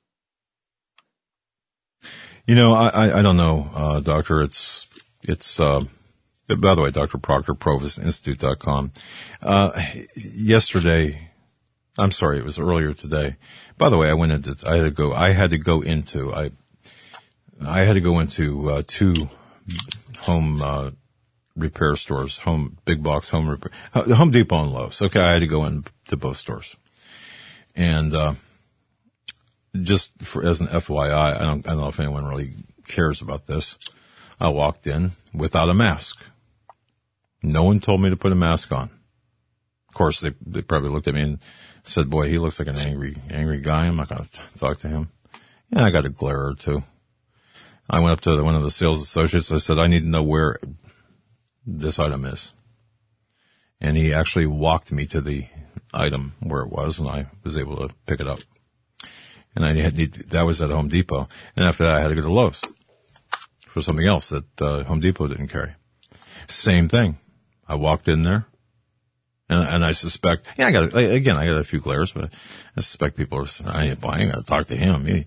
B: You know, I, I, I don't know, uh, doctor. It's, it's, uh, by the way, Doctor Proctor, Provis Institute dot com. Uh, yesterday, I'm sorry, it was earlier today. By the way, I went into, I had to go, I had to go into, I, I had to go into, uh, two home, uh, repair stores, home, big box home repair, Home Depot and Lowe's. Okay. I had to go into both stores. And, uh, just for, as an F Y I, I don't, I don't know if anyone really cares about this. I walked in without a mask. No one told me to put a mask on. Of course, they, they probably looked at me and said, boy, he looks like an angry, angry guy. I'm not going to talk to him. Yeah, I got a glare or two. I went up to one of the sales associates. I said, I need to know where this item is. And he actually walked me to the item where it was, and I was able to pick it up. And I had, that was at Home Depot. And after that, I had to go to Lowe's for something else that uh, Home Depot didn't carry. Same thing. I walked in there, and, and I suspect, yeah, I got, again, I got a few glares, but I suspect people are saying, I ain't, I ain't got to talk to him. He,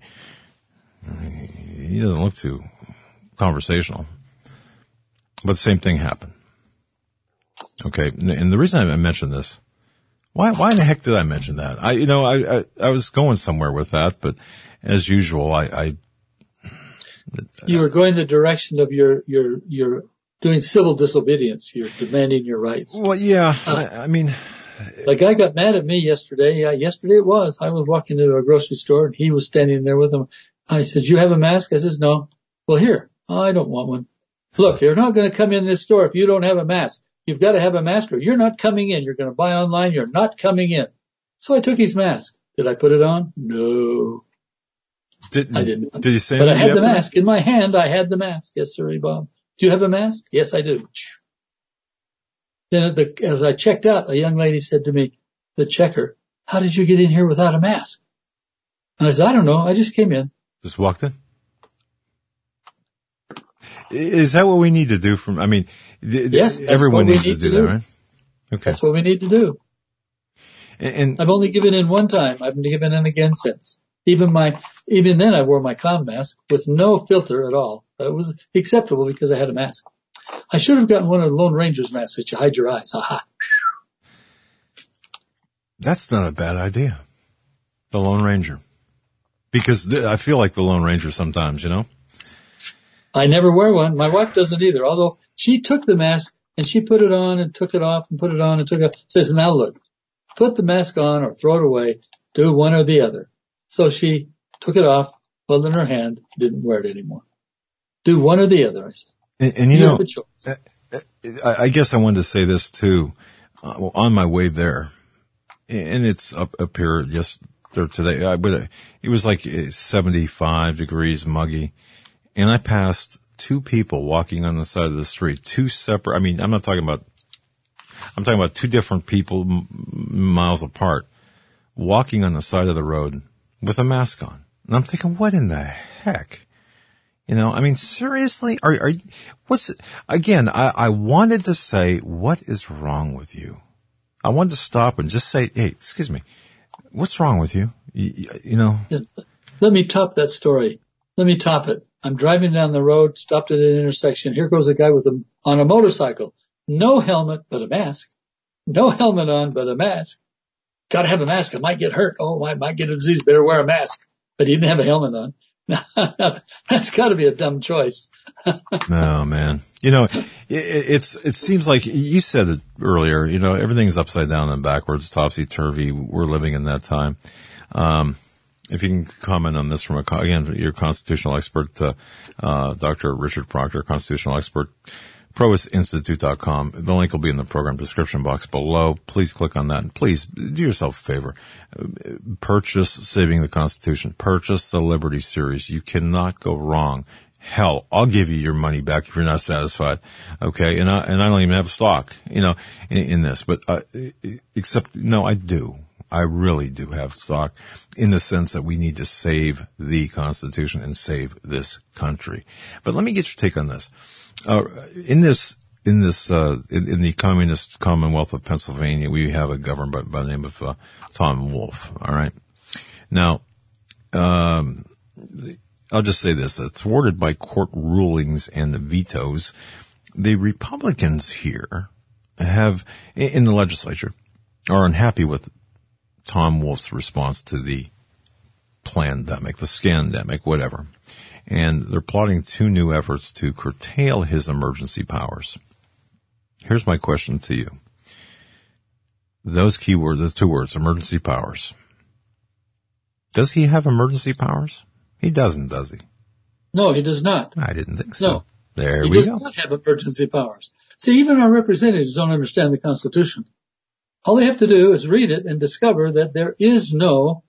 B: he doesn't look too conversational. But the same thing happened. Okay, and the reason I mentioned this, Why, why in the heck did I mention that? I, you know, I, I, I was going somewhere with that, but as usual, I, I,
G: you were going the direction of your, your, your doing civil disobedience. You're demanding your rights.
B: Well, yeah, uh, I, I mean,
G: the guy got mad at me yesterday. Yeah, yesterday it was. I was walking into a grocery store and he was standing there with him. I said, "You have a mask?" I says, "No." "Well, here, oh, I don't want one." "Look, you're not going to come in this store if you don't have a mask. You've got to have a mask or you're not coming in. You're going to buy online. You're not coming in." So I took his mask. Did I put it on? No.
B: Did,
G: I didn't.
B: Did you say?
G: But I had the mask in my hand. I had the mask. Yes, sir, Bob. Do you have a mask? Yes, I do. Then at the, as I checked out, a young lady said to me, the checker, how did you get in here without a mask? And I said, I don't know. I just came in.
B: Just walked in? Is that what we need to do from, I mean,
G: yes,
B: everyone needs
G: need
B: to do,
G: to do
B: that, right? Okay.
G: That's what we need to do.
B: And, and
G: I've only given in one time. I've given in again since. Even my, even then I wore my clown mask with no filter at all. But it was acceptable because I had a mask. I should have gotten one of the Lone Ranger's masks that you hide your eyes. Aha.
B: That's not a bad idea. The Lone Ranger. Because th- I feel like the Lone Ranger sometimes, you know?
G: I never wear one. My wife doesn't either. Although she took the mask and she put it on and took it off and put it on and took it off. Says, now look, put the mask on or throw it away. Do one or the other. So she took it off, held it in her hand, didn't wear it anymore. Do one or the other, I said.
B: And, and you, you know,
G: choice.
B: I, I guess I wanted to say this too. Uh, well, on my way there, and it's up, up here just there today, I, but it was like seventy-five degrees, muggy. And I passed two people walking on the side of the street, two separate, I mean, I'm not talking about, I'm talking about two different people m- miles apart, walking on the side of the road with a mask on. And I'm thinking, what in the heck? You know, I mean, seriously, are, are, what's, again, I, I wanted to say, what is wrong with you? I wanted to stop and just say, hey, excuse me, what's wrong with you? You, you know?
G: Let me top that story. Let me top it. I'm driving down the road, stopped at an intersection. Here goes a guy with a, on a motorcycle. No helmet, but a mask. No helmet on, but a mask. Gotta have a mask. I might get hurt. Oh, I might get a disease. Better wear a mask. But he didn't have a helmet on. That's got to be a dumb choice.
B: No, man. You know, it, it's it seems like you said it earlier. You know, everything's upside down and backwards, topsy turvy. We're living in that time. Um, if you can comment on this from a again, your constitutional expert, uh, uh, Doctor Richard Proctor, constitutional expert. Provis Institute dot com. The link will be in the program description box below. Please click on that. And please do yourself a favor. Purchase Saving the Constitution. Purchase the Liberty Series. You cannot go wrong. Hell, I'll give you your money back if you're not satisfied. Okay. And I, and I don't even have stock, you know, in, in this, but, uh, except, no, I do. I really do have stock in the sense that we need to save the Constitution and save this country. But let me get your take on this. Uh, in this, in this, uh, in, in the Communist Commonwealth of Pennsylvania, we have a governor by, by the name of, uh, Tom Wolf. All right. Now, um, I'll just say this, uh, thwarted by court rulings and vetoes, the Republicans here have, in the legislature, are unhappy with Tom Wolf's response to the plandemic, the scandemic, whatever. And they're plotting two new efforts to curtail his emergency powers. Here's my question to you. Those key words, the two words, emergency powers. Does he have emergency powers? He doesn't, does he?
G: No, he does not.
B: I didn't think so.
G: No.
B: There
G: he
B: we
G: does
B: go.
G: not have emergency powers. See, even our representatives don't understand the Constitution. All they have to do is read it and discover that there is no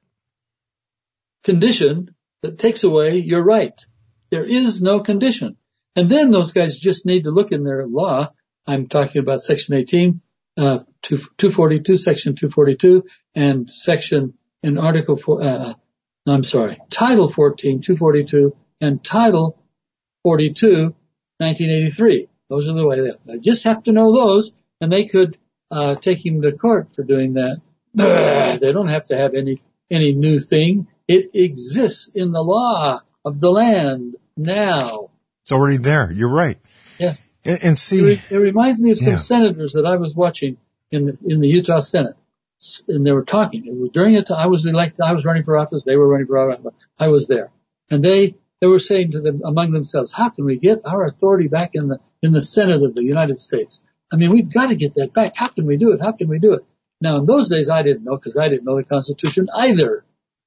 G: condition that takes away your right. There is no condition. And then those guys just need to look in their law. I'm talking about Section eighteen, uh, two forty-two, Section two forty-two, and Section in Article four, uh, I'm sorry, Title fourteen, two forty-two, and Title forty-two, nineteen eighty-three. Those are the way they are. I just have to know those, and they could uh take him to court for doing that. They don't have to have any any new thing. It exists in the law of the land now.
B: It's already there. You're right.
G: Yes.
B: And, and see,
G: it, re- it reminds me of some
B: yeah.
G: senators that I was watching in the, in the Utah Senate, and they were talking. It was during a time I was elected. I was running for office. They were running for office. I was there, and they they were saying to them among themselves, "How can we get our authority back in the in the Senate of the United States? I mean, we've got to get that back. How can we do it? How can we do it?" Now, in those days, I didn't know because I didn't know the Constitution either.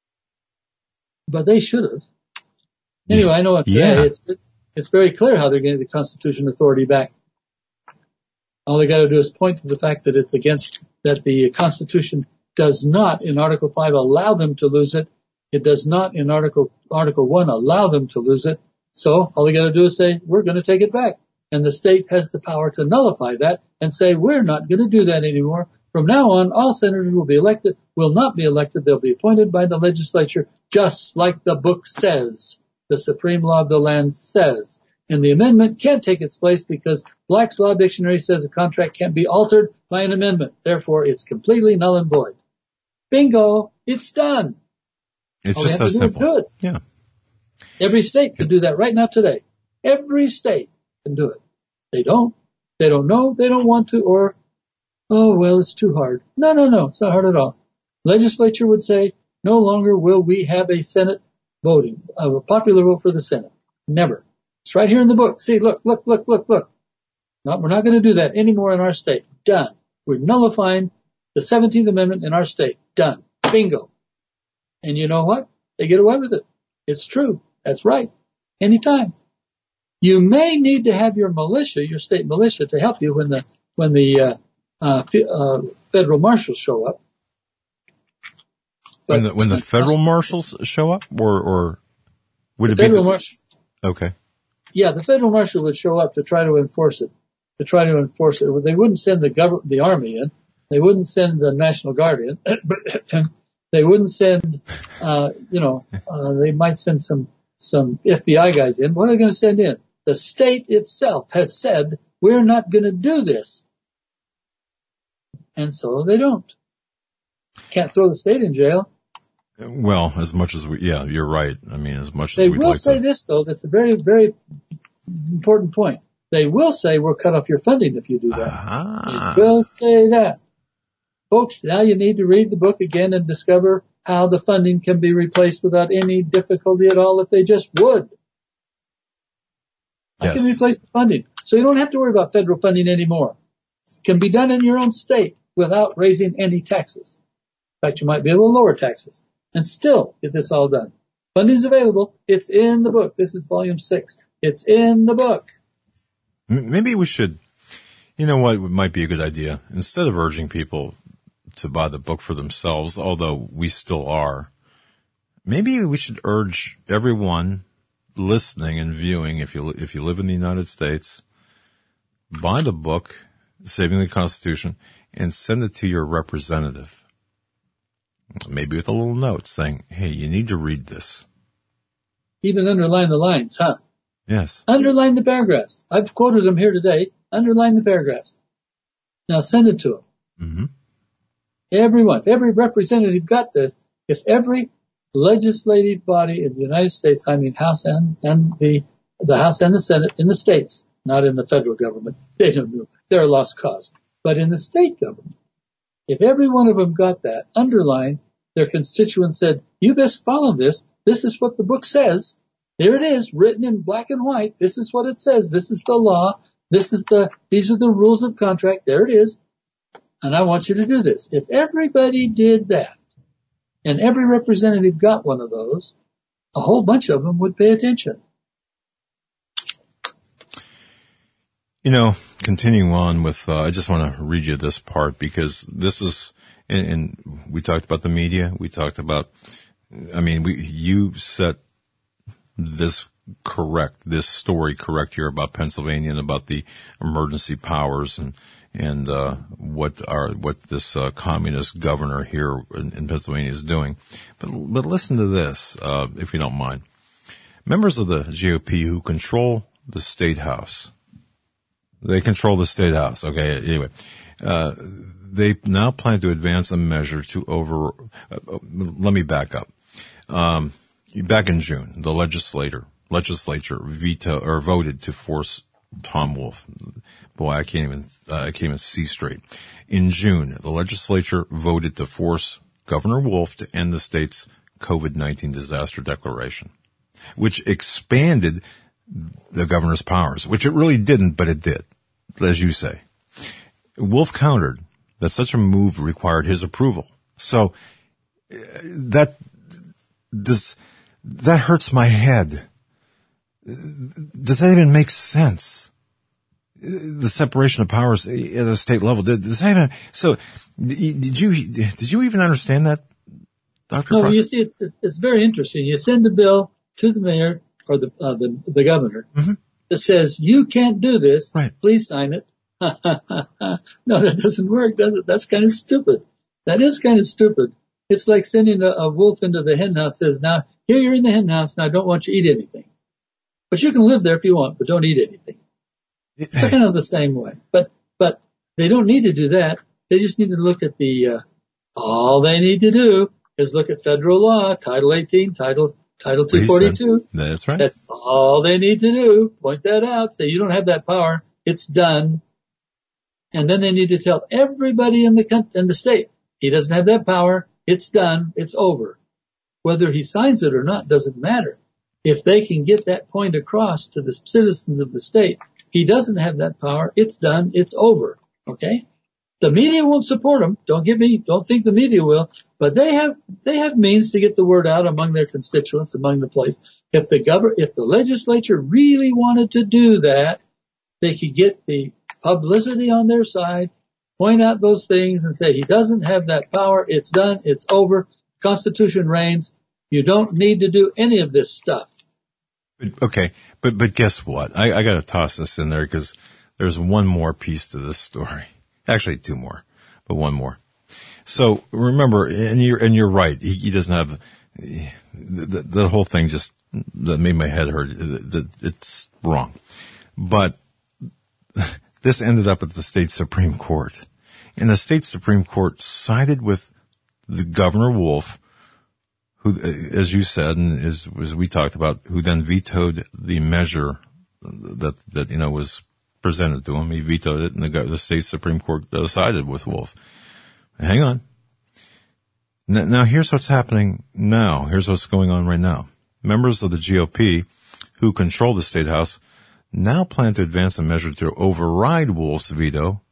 G: But they should have. Anyway, I know it,
B: yeah.
G: it's it's very clear how they're getting the Constitution authority back. All they got to do is point to the fact that it's against, that the Constitution does not in Article five allow them to lose it. It does not in Article, Article one allow them to lose it. So all they got to do is say, we're going to take it back. And the state has the power to nullify that and say, we're not going to do that anymore. From now on, all senators will be elected, will not be elected. They'll be appointed by the legislature, just like the book says, the supreme law of the land says. And the amendment can't take its place because Black's Law Dictionary says a contract can't be altered by an amendment. Therefore, it's completely null and void. Bingo. It's done.
B: It's
G: all
B: just
G: we have
B: so
G: to do
B: simple.
G: is do it.
B: Yeah.
G: Every state can do that right now today. Every state can do it. They don't. They don't know. They don't want to. Or, oh, well, it's too hard. No, no, no. It's not hard at all. Legislature would say, no longer will we have a Senate voting, a popular vote for the Senate. Never. It's right here in the book. See, look, look, look, look, look. No, we're not going to do that anymore in our state. Done. We're nullifying the seventeenth Amendment in our state. Done. Bingo. And you know what? They get away with it. It's true. That's right. Anytime. You may need to have your militia, your state militia, to help you when the when the uh, uh, uh, federal marshals show up.
B: But when the when the federal marshals show up, or or would
G: the
B: it be
G: federal
B: the,
G: marshal?
B: Okay.
G: Yeah, the federal marshal would show up to try to enforce it. To try to enforce it, they wouldn't send the government, the army in. They wouldn't send the National Guard in. They wouldn't send, uh, you know, uh, they might send some some F B I guys in. What are they going to send in? The state itself has said, we're not going to do this. And so they don't. Can't throw the state in jail.
B: Well, as much as we, yeah, you're right. I mean, as much
G: They
B: as we'd
G: will
B: like
G: say
B: to.
G: this, though, that's a very, very important point. They will say we'll cut off your funding if you do that.
B: Ah.
G: They will say that. Folks, now you need to read the book again and discover how the funding can be replaced without any difficulty at all if they just would. I
B: Yes.
G: can replace the funding. So you don't have to worry about federal funding anymore. It can be done in your own state without raising any taxes. In fact, you might be able to lower taxes and still get this all done. Funding is available. It's in the book. This is volume six. It's in the book.
B: M- Maybe we should, you know what might be a good idea? Instead of urging people to buy the book for themselves, although we still are, maybe we should urge everyone listening and viewing, if you if you live in the United States, buy the book, Saving the Constitution, and send it to your representative. Maybe with a little note saying, hey, you need to read this.
G: Even underline the lines, huh?
B: Yes.
G: Underline the paragraphs. I've quoted them here today. Underline the paragraphs. Now send it to them.
B: Mm-hmm.
G: Everyone, every representative got this. If every legislative body in the United States, I mean House and, and the, the House and the Senate in the states, not in the federal government, they don't know. They're a lost cause. But in the state government, if every one of them got that, underlined, their constituents said, you best follow this. This is what the book says. There it is, written in black and white. This is what it says. This is the law. This is the, these are the rules of contract. There it is. And I want you to do this. If everybody did that, and every representative got one of those, a whole bunch of them would pay attention.
B: You know, continuing on with, uh, I just want to read you this part because this is, and, and we talked about the media. We talked about, I mean, we, you set this correct, this story correct here about Pennsylvania and about the emergency powers and, and, uh, what are, what this, uh, communist governor here in, in Pennsylvania is doing. But, but listen to this, uh, if you don't mind. Members of the G O P who control the State House, they control the State House. Okay. Anyway, uh, they now plan to advance a measure to over, uh, let me back up. Um, back in June, the legislator, legislature veto or voted to force Tom Wolf. Boy, I can't even, uh, I can't even see straight. In June, the legislature voted to force Governor Wolf to end the state's COVID nineteen disaster declaration, which expanded the governor's powers, which it really didn't, but it did, as you say. Wolf countered that such a move required his approval. So that does, that hurts my head. Does that even make sense? the separation of powers at the state level. Did, does that even, so did you, did you even understand that, Doctor
G: No,
B: Proctor?
G: you see, it's, it's very interesting. You send a bill to the mayor or the, uh, the, the governor
B: mm-hmm.
G: that says, you can't do this.
B: Right.
G: Please sign it. No, that doesn't work, does it? That's kind of stupid. That is kind of stupid. It's like sending a, a wolf into the hen house, says, now, here you're in the hen house, and I don't want you to eat anything. But you can live there if you want, but don't eat anything. It's
B: Hey.
G: kind of the same way. But, but they don't need to do that. They just need to look at the, uh, all they need to do is look at federal law, Title eighteen, Title, Title two forty-two.
B: That's right.
G: That's all they need to do. Point that out. Say, you don't have that power. It's done. And then they need to tell everybody in the country, in the state, he doesn't have that power. It's done. It's over. Whether he signs it or not doesn't matter. If they can get that point across to the citizens of the state, he doesn't have that power. It's done. It's over. Okay? The media won't support him. Don't get me, don't think the media will, but they have, they have means to get the word out among their constituents, among the place. If the government, if the legislature really wanted to do that, they could get the publicity on their side, point out those things and say, he doesn't have that power. It's done. It's over. Constitution reigns. You don't need to do any of this stuff.
B: Okay, but but guess what? I, I got to toss this in there because there's one more piece to this story. Actually, two more, but one more. So remember, and you're and you're right. He, he doesn't have the, the, the whole thing. Just that made my head hurt. It's wrong, but this ended up at the state Supreme Court, and the state Supreme Court sided with the Governor Wolf, who, as you said, and as, as we talked about, who then vetoed the measure that, that, you know, was presented to him. He vetoed it, and the, the state Supreme Court uh, sided with Wolf. Hang on. Now, now, here's what's happening now. Here's what's going on right now. Members of the G O P who control the State House now plan to advance a measure to override Wolf's veto,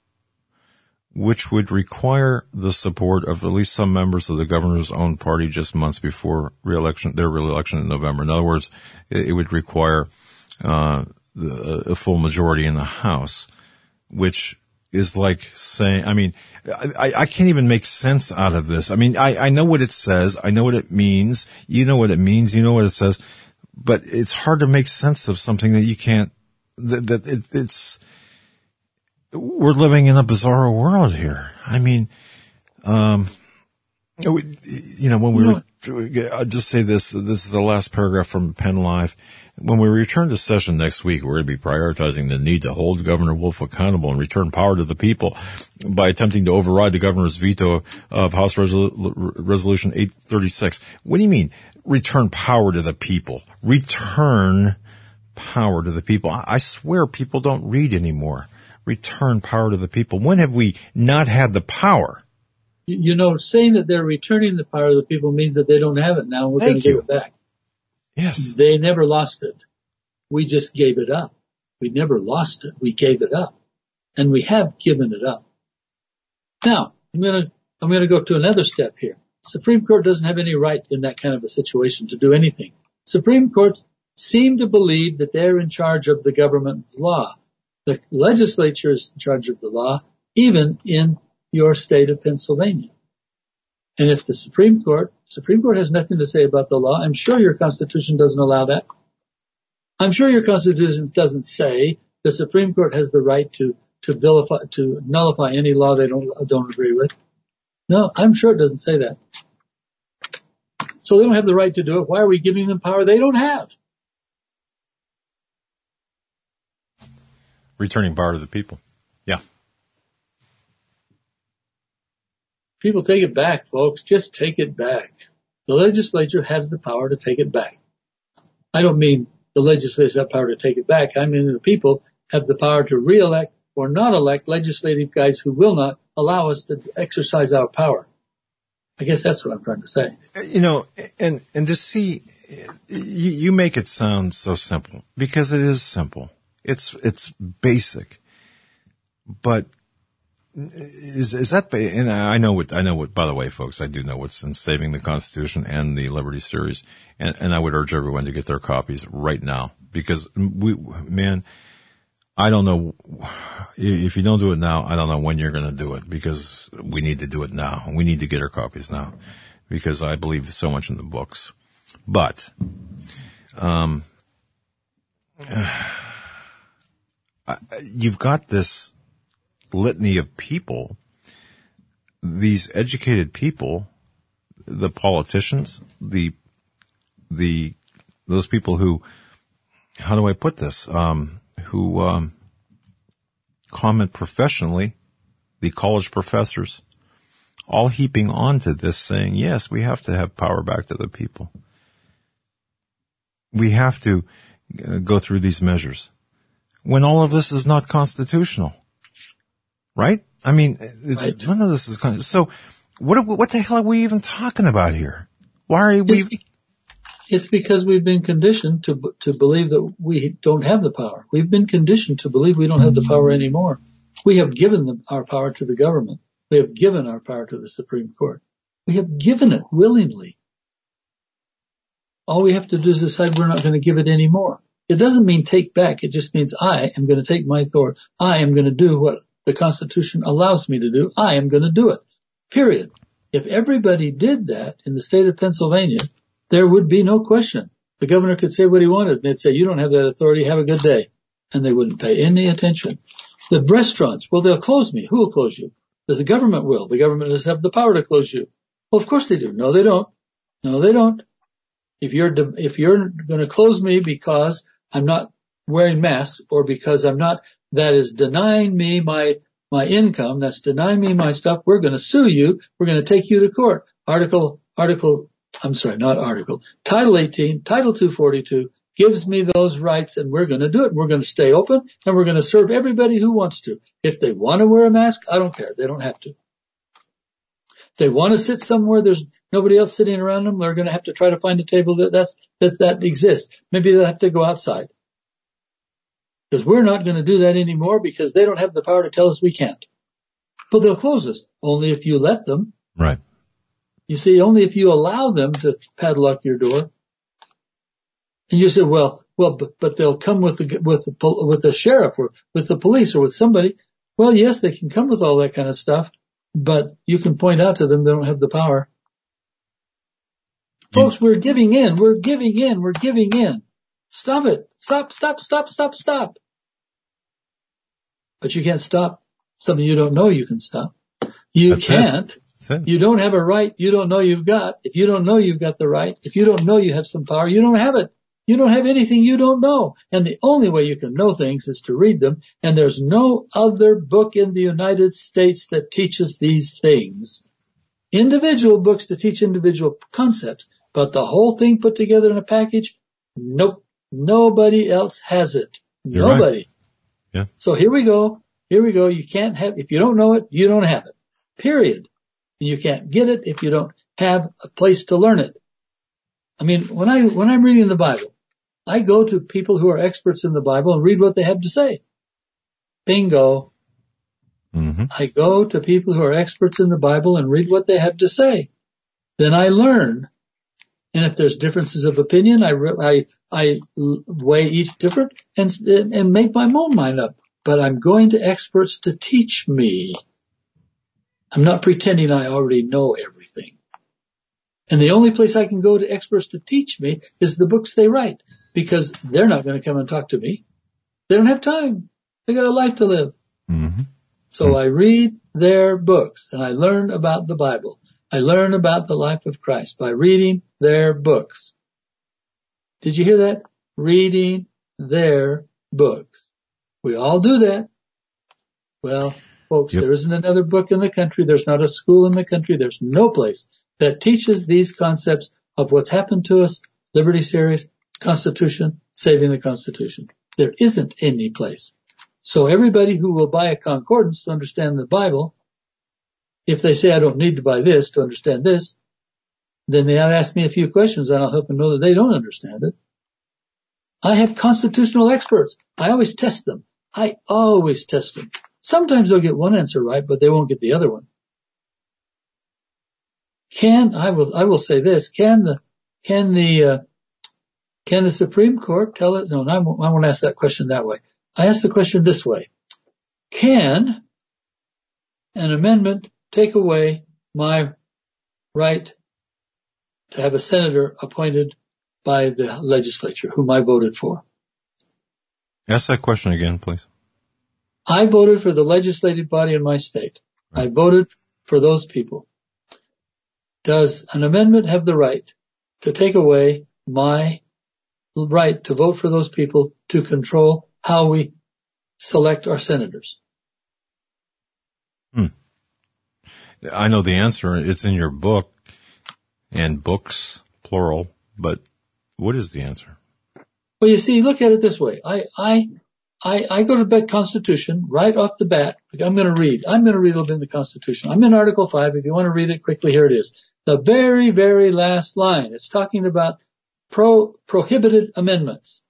B: which would require the support of at least some members of the governor's own party just months before re-election, their re-election in November. In other words, it, it would require uh, the, a full majority in the House, which is like saying, I mean, I, I can't even make sense out of this. I mean, I, I know what it says. I know what it means. You know what it means. You know what it says. But it's hard to make sense of something that you can't, that, that it, it's, we're living in a bizarre world here. I mean, um, you know, when we were, I'll just say this, this is the last paragraph from Penn Live. When we return to session next week, we're going to be prioritizing the need to hold Governor Wolf accountable and return power to the people by attempting to override the governor's veto of House Resol- Resolution eight thirty-six. What do you mean, return power to the people? Return power to the people. I, I swear people don't read anymore. Return power to the people. When have we not had the power?
G: You know, saying that they're returning the power to the people means that they don't have it now. We're going to give it back.
B: Yes.
G: They never lost it. We just gave it up. We never lost it. We gave it up. And we have given it up. Now, I'm going to, I'm going to go to another step here. Supreme Court doesn't have any right in that kind of a situation to do anything. Supreme Courts seem to believe that they're in charge of the government's law. The legislature is in charge of the law, even in your state of Pennsylvania. And if the Supreme Court, Supreme Court has nothing to say about the law, I'm sure your Constitution doesn't allow that. I'm sure your Constitution doesn't say the Supreme Court has the right to, to vilify, to nullify any law they don't, don't agree with. No, I'm sure it doesn't say that. So they don't have the right to do it. Why are we giving them power they don't have?
B: Returning power to the people. Yeah.
G: People, take it back, folks. Just take it back. The legislature has the power to take it back. I don't mean the legislature has the power to take it back. I mean the people have the power to re-elect or not elect legislative guys who will not allow us to exercise our power. I guess that's what I'm trying to say.
B: You know, and, and to see, you, you make it sound so simple because it is simple. It's, it's basic, but is, is that, and I know what, I know what, by the way, folks, I do know what's in Saving the Constitution and the Liberty Series. And, and I would urge everyone to get their copies right now because we, man, I don't know. If you don't do it now, I don't know when you're going to do it, because we need to do it now. We need to get our copies now, because I believe so much in the books. But, um, you've got this litany of people, these educated people, the politicians, the, the, those people who, how do I put this? Um, who, um, comment professionally, the college professors, all heaping onto this, saying, yes, we have to have power back to the people. We have to uh, go through these measures, when all of this is not constitutional. Right? I mean, right. None of this is con- so. What what the hell are we even talking about here? Why are we?
G: It's, it's because we've been conditioned to to believe that we don't have the power. We've been conditioned to believe we don't have the power anymore. We have given the, our power to the government. We have given our power to the Supreme Court. We have given it willingly. All we have to do is decide we're not going to give it anymore. It doesn't mean take back. It just means I am going to take my authority. I am going to do what the Constitution allows me to do. I am going to do it. Period. If everybody did that in the state of Pennsylvania, there would be no question. The governor could say what he wanted, and they'd say, you don't have that authority, have a good day. And they wouldn't pay any attention. The restaurants, well, they'll close me. Who will close you? The government will. The government does have the power to close you. Well, of course they do. No, they don't. No, they don't. If you're, if you're going to close me because I'm not wearing masks, or because I'm not, that is denying me my my income, that's denying me my stuff, we're going to sue you. We're going to take you to court. Article, article, I'm sorry, not article. Title eighteen, Title two forty-two gives me those rights, and we're going to do it. We're going to stay open, and we're going to serve everybody who wants to. If they want to wear a mask, I don't care. They don't have to. If they want to sit somewhere, there's nobody else sitting around them, they're going to have to try to find a table that that's, that, that exists. Maybe they'll have to go outside. Because we're not going to do that anymore, because they don't have the power to tell us we can't. But they'll close us, only if you let them.
B: Right.
G: You see, only if you allow them to padlock your door. And you say, well, well, but, but they'll come with the, with the, with the sheriff, or with the police, or with somebody. Well, yes, they can come with all that kind of stuff, but you can point out to them they don't have the power. You, Folks, we're giving in, we're giving in, we're giving in. Stop it. Stop, stop, stop, stop, stop. But you can't stop something you don't know you can stop. You
B: That's
G: can't.
B: It. That's it.
G: You don't have a right you don't know you've got. If you don't know you've got the right, if you don't know you have some power, you don't have it. You don't have anything you don't know. And the only way you can know things is to read them. And there's no other book in the United States that teaches these things. Individual books to teach individual concepts. But the whole thing put together in a package, nope. Nobody else has it.
B: You're
G: Nobody.
B: Right. Yeah.
G: So here we go. Here we go. You can't have, if you don't know it, you don't have it. Period. You can't get it if you don't have a place to learn it. I mean, when I, when I'm reading the Bible, I go to people who are experts in the Bible and read what they have to say. Bingo.
B: Mm-hmm.
G: I go to people who are experts in the Bible and read what they have to say. Then I learn. And if there's differences of opinion, I, I, I weigh each different and, and make my own mind up. But I'm going to experts to teach me. I'm not pretending I already know everything. And the only place I can go to experts to teach me is the books they write, because they're not going to come and talk to me. They don't have time. They got a life to live.
B: Mm-hmm.
G: So mm-hmm. I read their books and I learn about the Bible. I learn about the life of Christ by reading their books. Did you hear that? Reading their books. We all do that. Well, folks, yep. There isn't another book in the country. There's not a school in the country. There's no place that teaches these concepts of what's happened to us, Liberty Series, Constitution, saving the Constitution. There isn't any place. So everybody who will buy a concordance to understand the Bible, if they say I don't need to buy this to understand this, then they ought to ask me a few questions and I'll help them know that they don't understand it. I have constitutional experts. I always test them. I always test them. Sometimes they'll get one answer right, but they won't get the other one. Can, I will, I will say this, can the, can the, uh, can the Supreme Court tell it? No, I won't, I won't ask that question that way. I ask the question this way. Can an amendment take away my right to have a senator appointed by the legislature whom I voted for?
B: Ask that question again, please.
G: I voted for the legislative body in my state. Right. I voted for those people. Does an amendment have the right to take away my right to vote for those people to control how we select our senators?
B: Hmm. I know the answer. It's in your book, and books, plural, but what is the answer?
G: Well, you see, look at it this way. I, I, I, I go to the Constitution right off the bat. I'm going to read. I'm going to read a little bit in the Constitution. I'm in Article five. If you want to read it quickly, here it is. The very, very last line. It's talking about pro, prohibited amendments.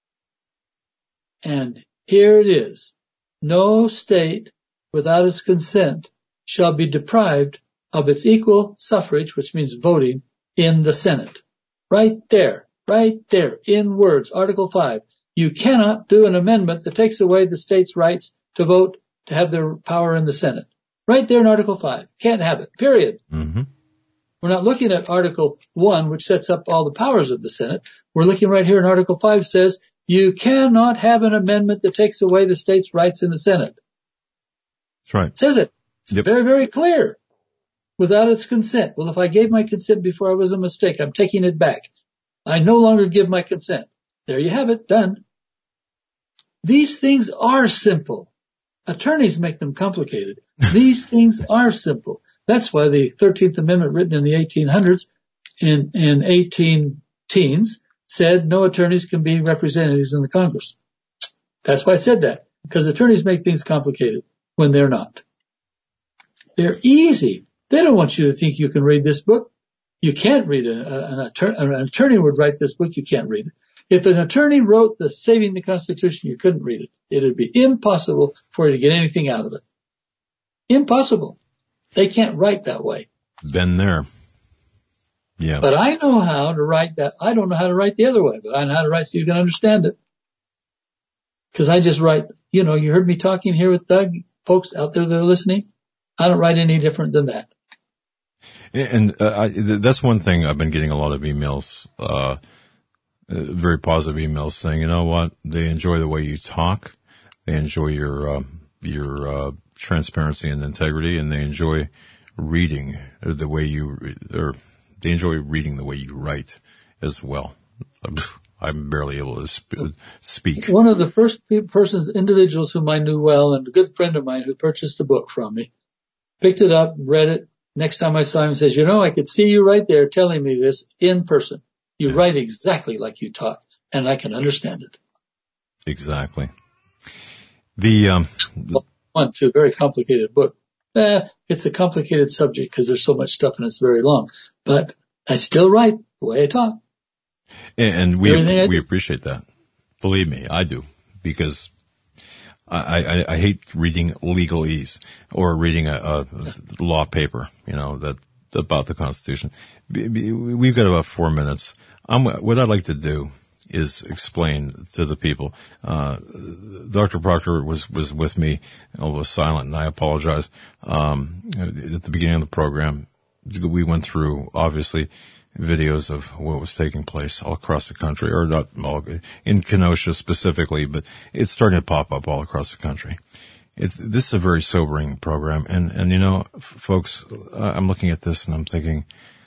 G: And here it is. No state without its consent shall be deprived of its equal suffrage, which means voting, in the Senate. Right there. Right there, in words, Article five. You cannot do an amendment that takes away the state's rights to vote, to have their power in the Senate. Right there in Article five. Can't have it, period.
B: Mm-hmm.
G: We're not looking at Article one, which sets up all the powers of the Senate. We're looking right here in Article five, says you cannot have an amendment that takes away the state's rights in the Senate.
B: That's right.
G: It says it. It's
B: yep.
G: very, very clear. Without its consent. Well, if I gave my consent before I was a mistake, I'm taking it back. I no longer give my consent. There you have it, done. These things are simple. Attorneys make them complicated. These things are simple. That's why the thirteenth Amendment, written in the eighteen hundreds, in, in eighteen teens, said no attorneys can be representatives in the Congress. That's why it said that, because attorneys make things complicated when they're not. They're easy. They don't want you to think you can read this book. You can't read it. An attorney, an attorney would write this book. You can't read it. If an attorney wrote the Saving the Constitution, you couldn't read it. It would be impossible for you to get anything out of it. Impossible. They can't write that way.
B: Been there. Yeah.
G: But I know how to write that. I don't know how to write the other way, but I know how to write so you can understand it. Because I just write, you know, you heard me talking here with Doug, folks out there that are listening. I don't write any different than that.
B: And uh, I, that's one thing. I've been getting a lot of emails, uh, very positive emails saying, you know what, they enjoy the way you talk. They enjoy your, uh, your, uh, transparency and integrity, and they enjoy reading the way you, or they enjoy reading the way you write as well. I'm barely able to sp- speak.
G: One of the first persons, individuals whom I knew well, and a good friend of mine who purchased a book from me, picked it up, read it. Next time I saw him, he says, you know, I could see you right there telling me this in person. You yeah. write exactly like you talk, and I can understand it.
B: Exactly. The, um, the
G: one to a very complicated book. Eh, it's a complicated subject because there's so much stuff and it's very long, but I still write the way I talk.
B: And, and we, we appreciate that. Believe me, I do, because I, I, I hate reading legalese or reading a, a law paper, you know, that about the Constitution. We've got about four minutes. I'm, what I'd like to do is explain to the people. Uh, Doctor Proctor was, was with me, although silent, and I apologize. Um, at the beginning of the program, we went through, obviously, videos of what was taking place all across the country, or not all, in Kenosha specifically, but it's starting to pop up all across the country. It's, this is a very sobering program. And, and, you know, f- folks, I'm looking at this and I'm thinking,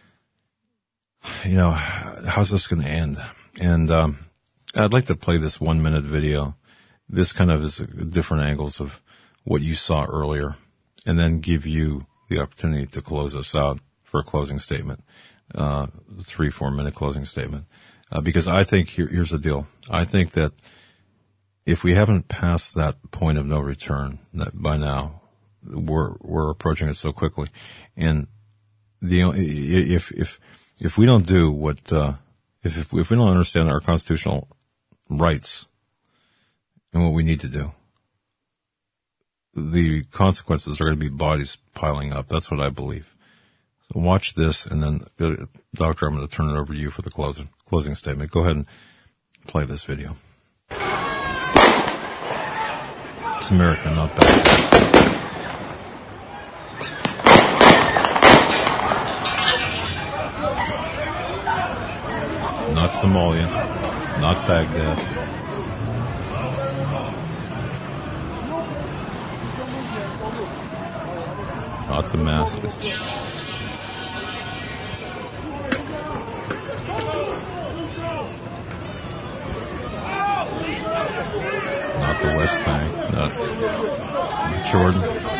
B: you know, how's this going to end? And, um, I'd like to play this one minute video. This kind of is different angles of what you saw earlier, and then give you the opportunity to close us out for a closing statement. Uh, three, four minute closing statement. Uh, because I think here, here's the deal. I think that if we haven't passed that point of no return that by now, we're, we're approaching it so quickly. And the, if, if, if we don't do what, uh, if, if, if we don't understand our constitutional rights and what we need to do, the consequences are going to be bodies piling up. That's what I believe. So watch this, and then, uh, Doctor, I'm going to turn it over to you for the closing closing statement. Go ahead and play this video. It's America, not Baghdad. Not Somalia, not Baghdad. Not Damascus. Not the West Bank, not, not Jordan.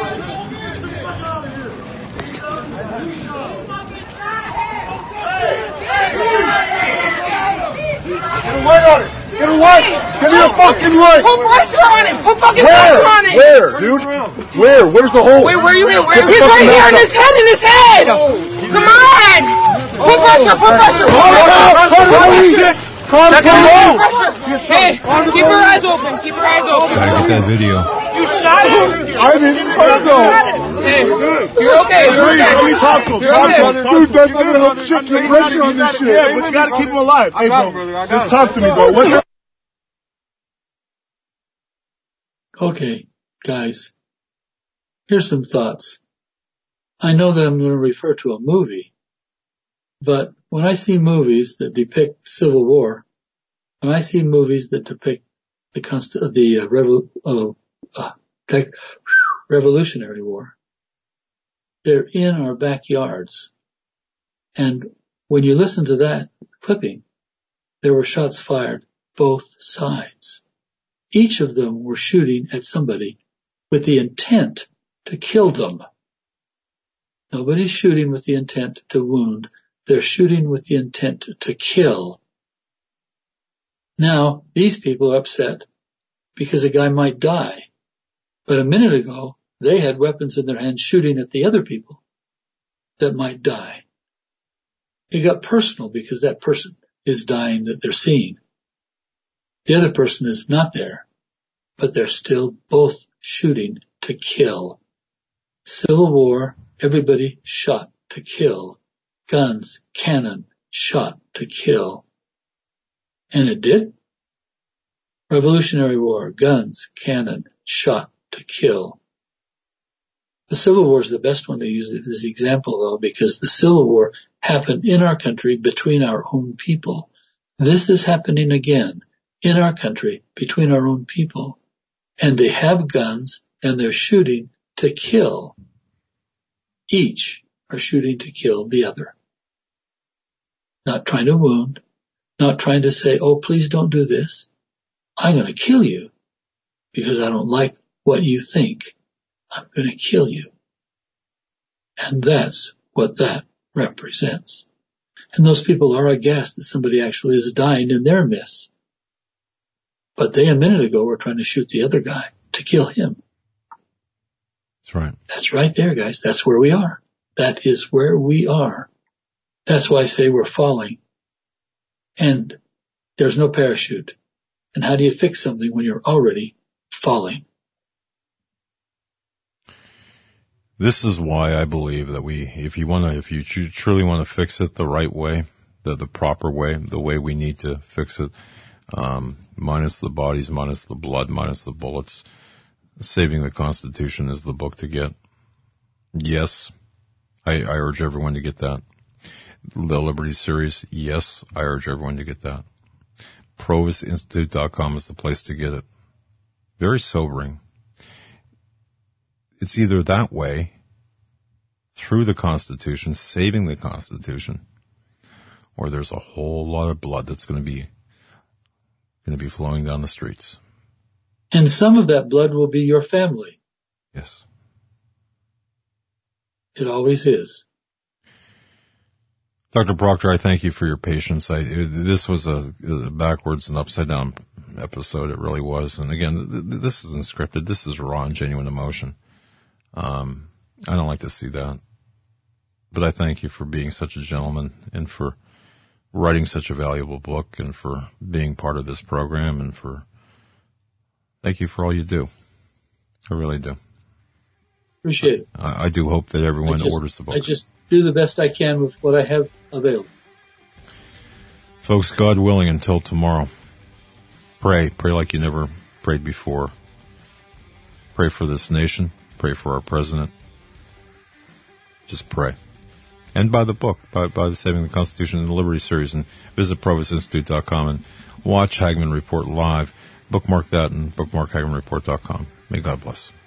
F: Get a light on it! Get a light! Give me a fucking light!
I: Put pressure on it! Put fucking
F: Where?
I: pressure on it!
F: Where, dude? Where? Where's the hole?
I: Wait, where are you in? Where?
F: Get the
I: He's right
F: fucking
I: here in
F: mask
I: his head, in his head! Come on! Put pressure, put pressure, put pressure!
F: Calm down!
I: Hey, keep your eyes open, keep your eyes open.
B: Gotta get that video.
I: You shot him?
F: I didn't touch him!
I: Hey, you're okay, you're okay.
F: Let me talk to him.
I: You're
F: Talk
I: okay.
F: to him. Dude, that's gonna help shit your pressure on this shit. Yeah, but you gotta keep him alive. Hey, bro, just talk to me, bro. What's your...
G: Okay, guys, here's some thoughts. I know that I'm going to refer to a movie, but when I see movies that depict civil war, when I see movies that depict the const- the uh, revol- uh, uh, like, Revolutionary War, they're in our backyards. And when you listen to that clipping, there were shots fired both sides. Each of them were shooting at somebody with the intent to kill them. Nobody's shooting with the intent to wound. They're shooting with the intent to kill. Now, these people are upset because a guy might die. But a minute ago, they had weapons in their hands shooting at the other people that might die. It got personal because that person is dying that they're seeing. The other person is not there, but they're still both shooting to kill. Civil War, everybody shot to kill. Guns, cannon, shot to kill. And it did. Revolutionary War, guns, cannon, shot to kill. The Civil War is the best one to use as an example, though, because the Civil War happened in our country between our own people. This is happening again in our country between our own people. And they have guns and they're shooting to kill. Each are shooting to kill the other. Not trying to wound, not trying to say, oh, please don't do this. I'm going to kill you because I don't like what you think. I'm going to kill you. And that's what that represents. And those people are aghast that somebody actually is dying in their midst. But they a minute ago were trying to shoot the other guy to kill him.
B: That's right.
G: That's right there, guys. That's where we are. That is where we are. That's why I say we're falling. And there's no parachute. And how do you fix something when you're already falling?
B: This is why I believe that we, if you want to, if you tr- truly want to fix it the right way, the, the proper way, the way we need to fix it, um, minus the bodies, minus the blood, minus the bullets, Saving the Constitution is the book to get. Yes, I, I urge everyone to get that. The Liberty Series, yes, I urge everyone to get that. Provis Institute dot com is the place to get it. Very sobering. It's either that way, through the Constitution, saving the Constitution, or there's a whole lot of blood that's going to be going to be flowing down the streets.
G: And some of that blood will be your family.
B: Yes.
G: It always is.
B: Doctor Proctor, I thank you for your patience. I, it, this was a, a backwards and upside down episode. It really was. And again, th- this isn't scripted. This is raw and genuine emotion. Um, I don't like to see that, but I thank you for being such a gentleman and for writing such a valuable book and for being part of this program and for, thank you for all you do. I really do.
G: Appreciate it.
B: I, I do hope that everyone
G: just,
B: orders the book.
G: I just do the best I can with what I have available.
B: Folks, God willing, until tomorrow, pray. Pray like you never prayed before. Pray for this nation. Pray for our president. Just pray. And buy the book, buy, buy the Saving the Constitution and the Liberty series, and visit provost institute dot com and watch Hagmann Report live. Bookmark that and bookmark hagmann report dot com. May God bless.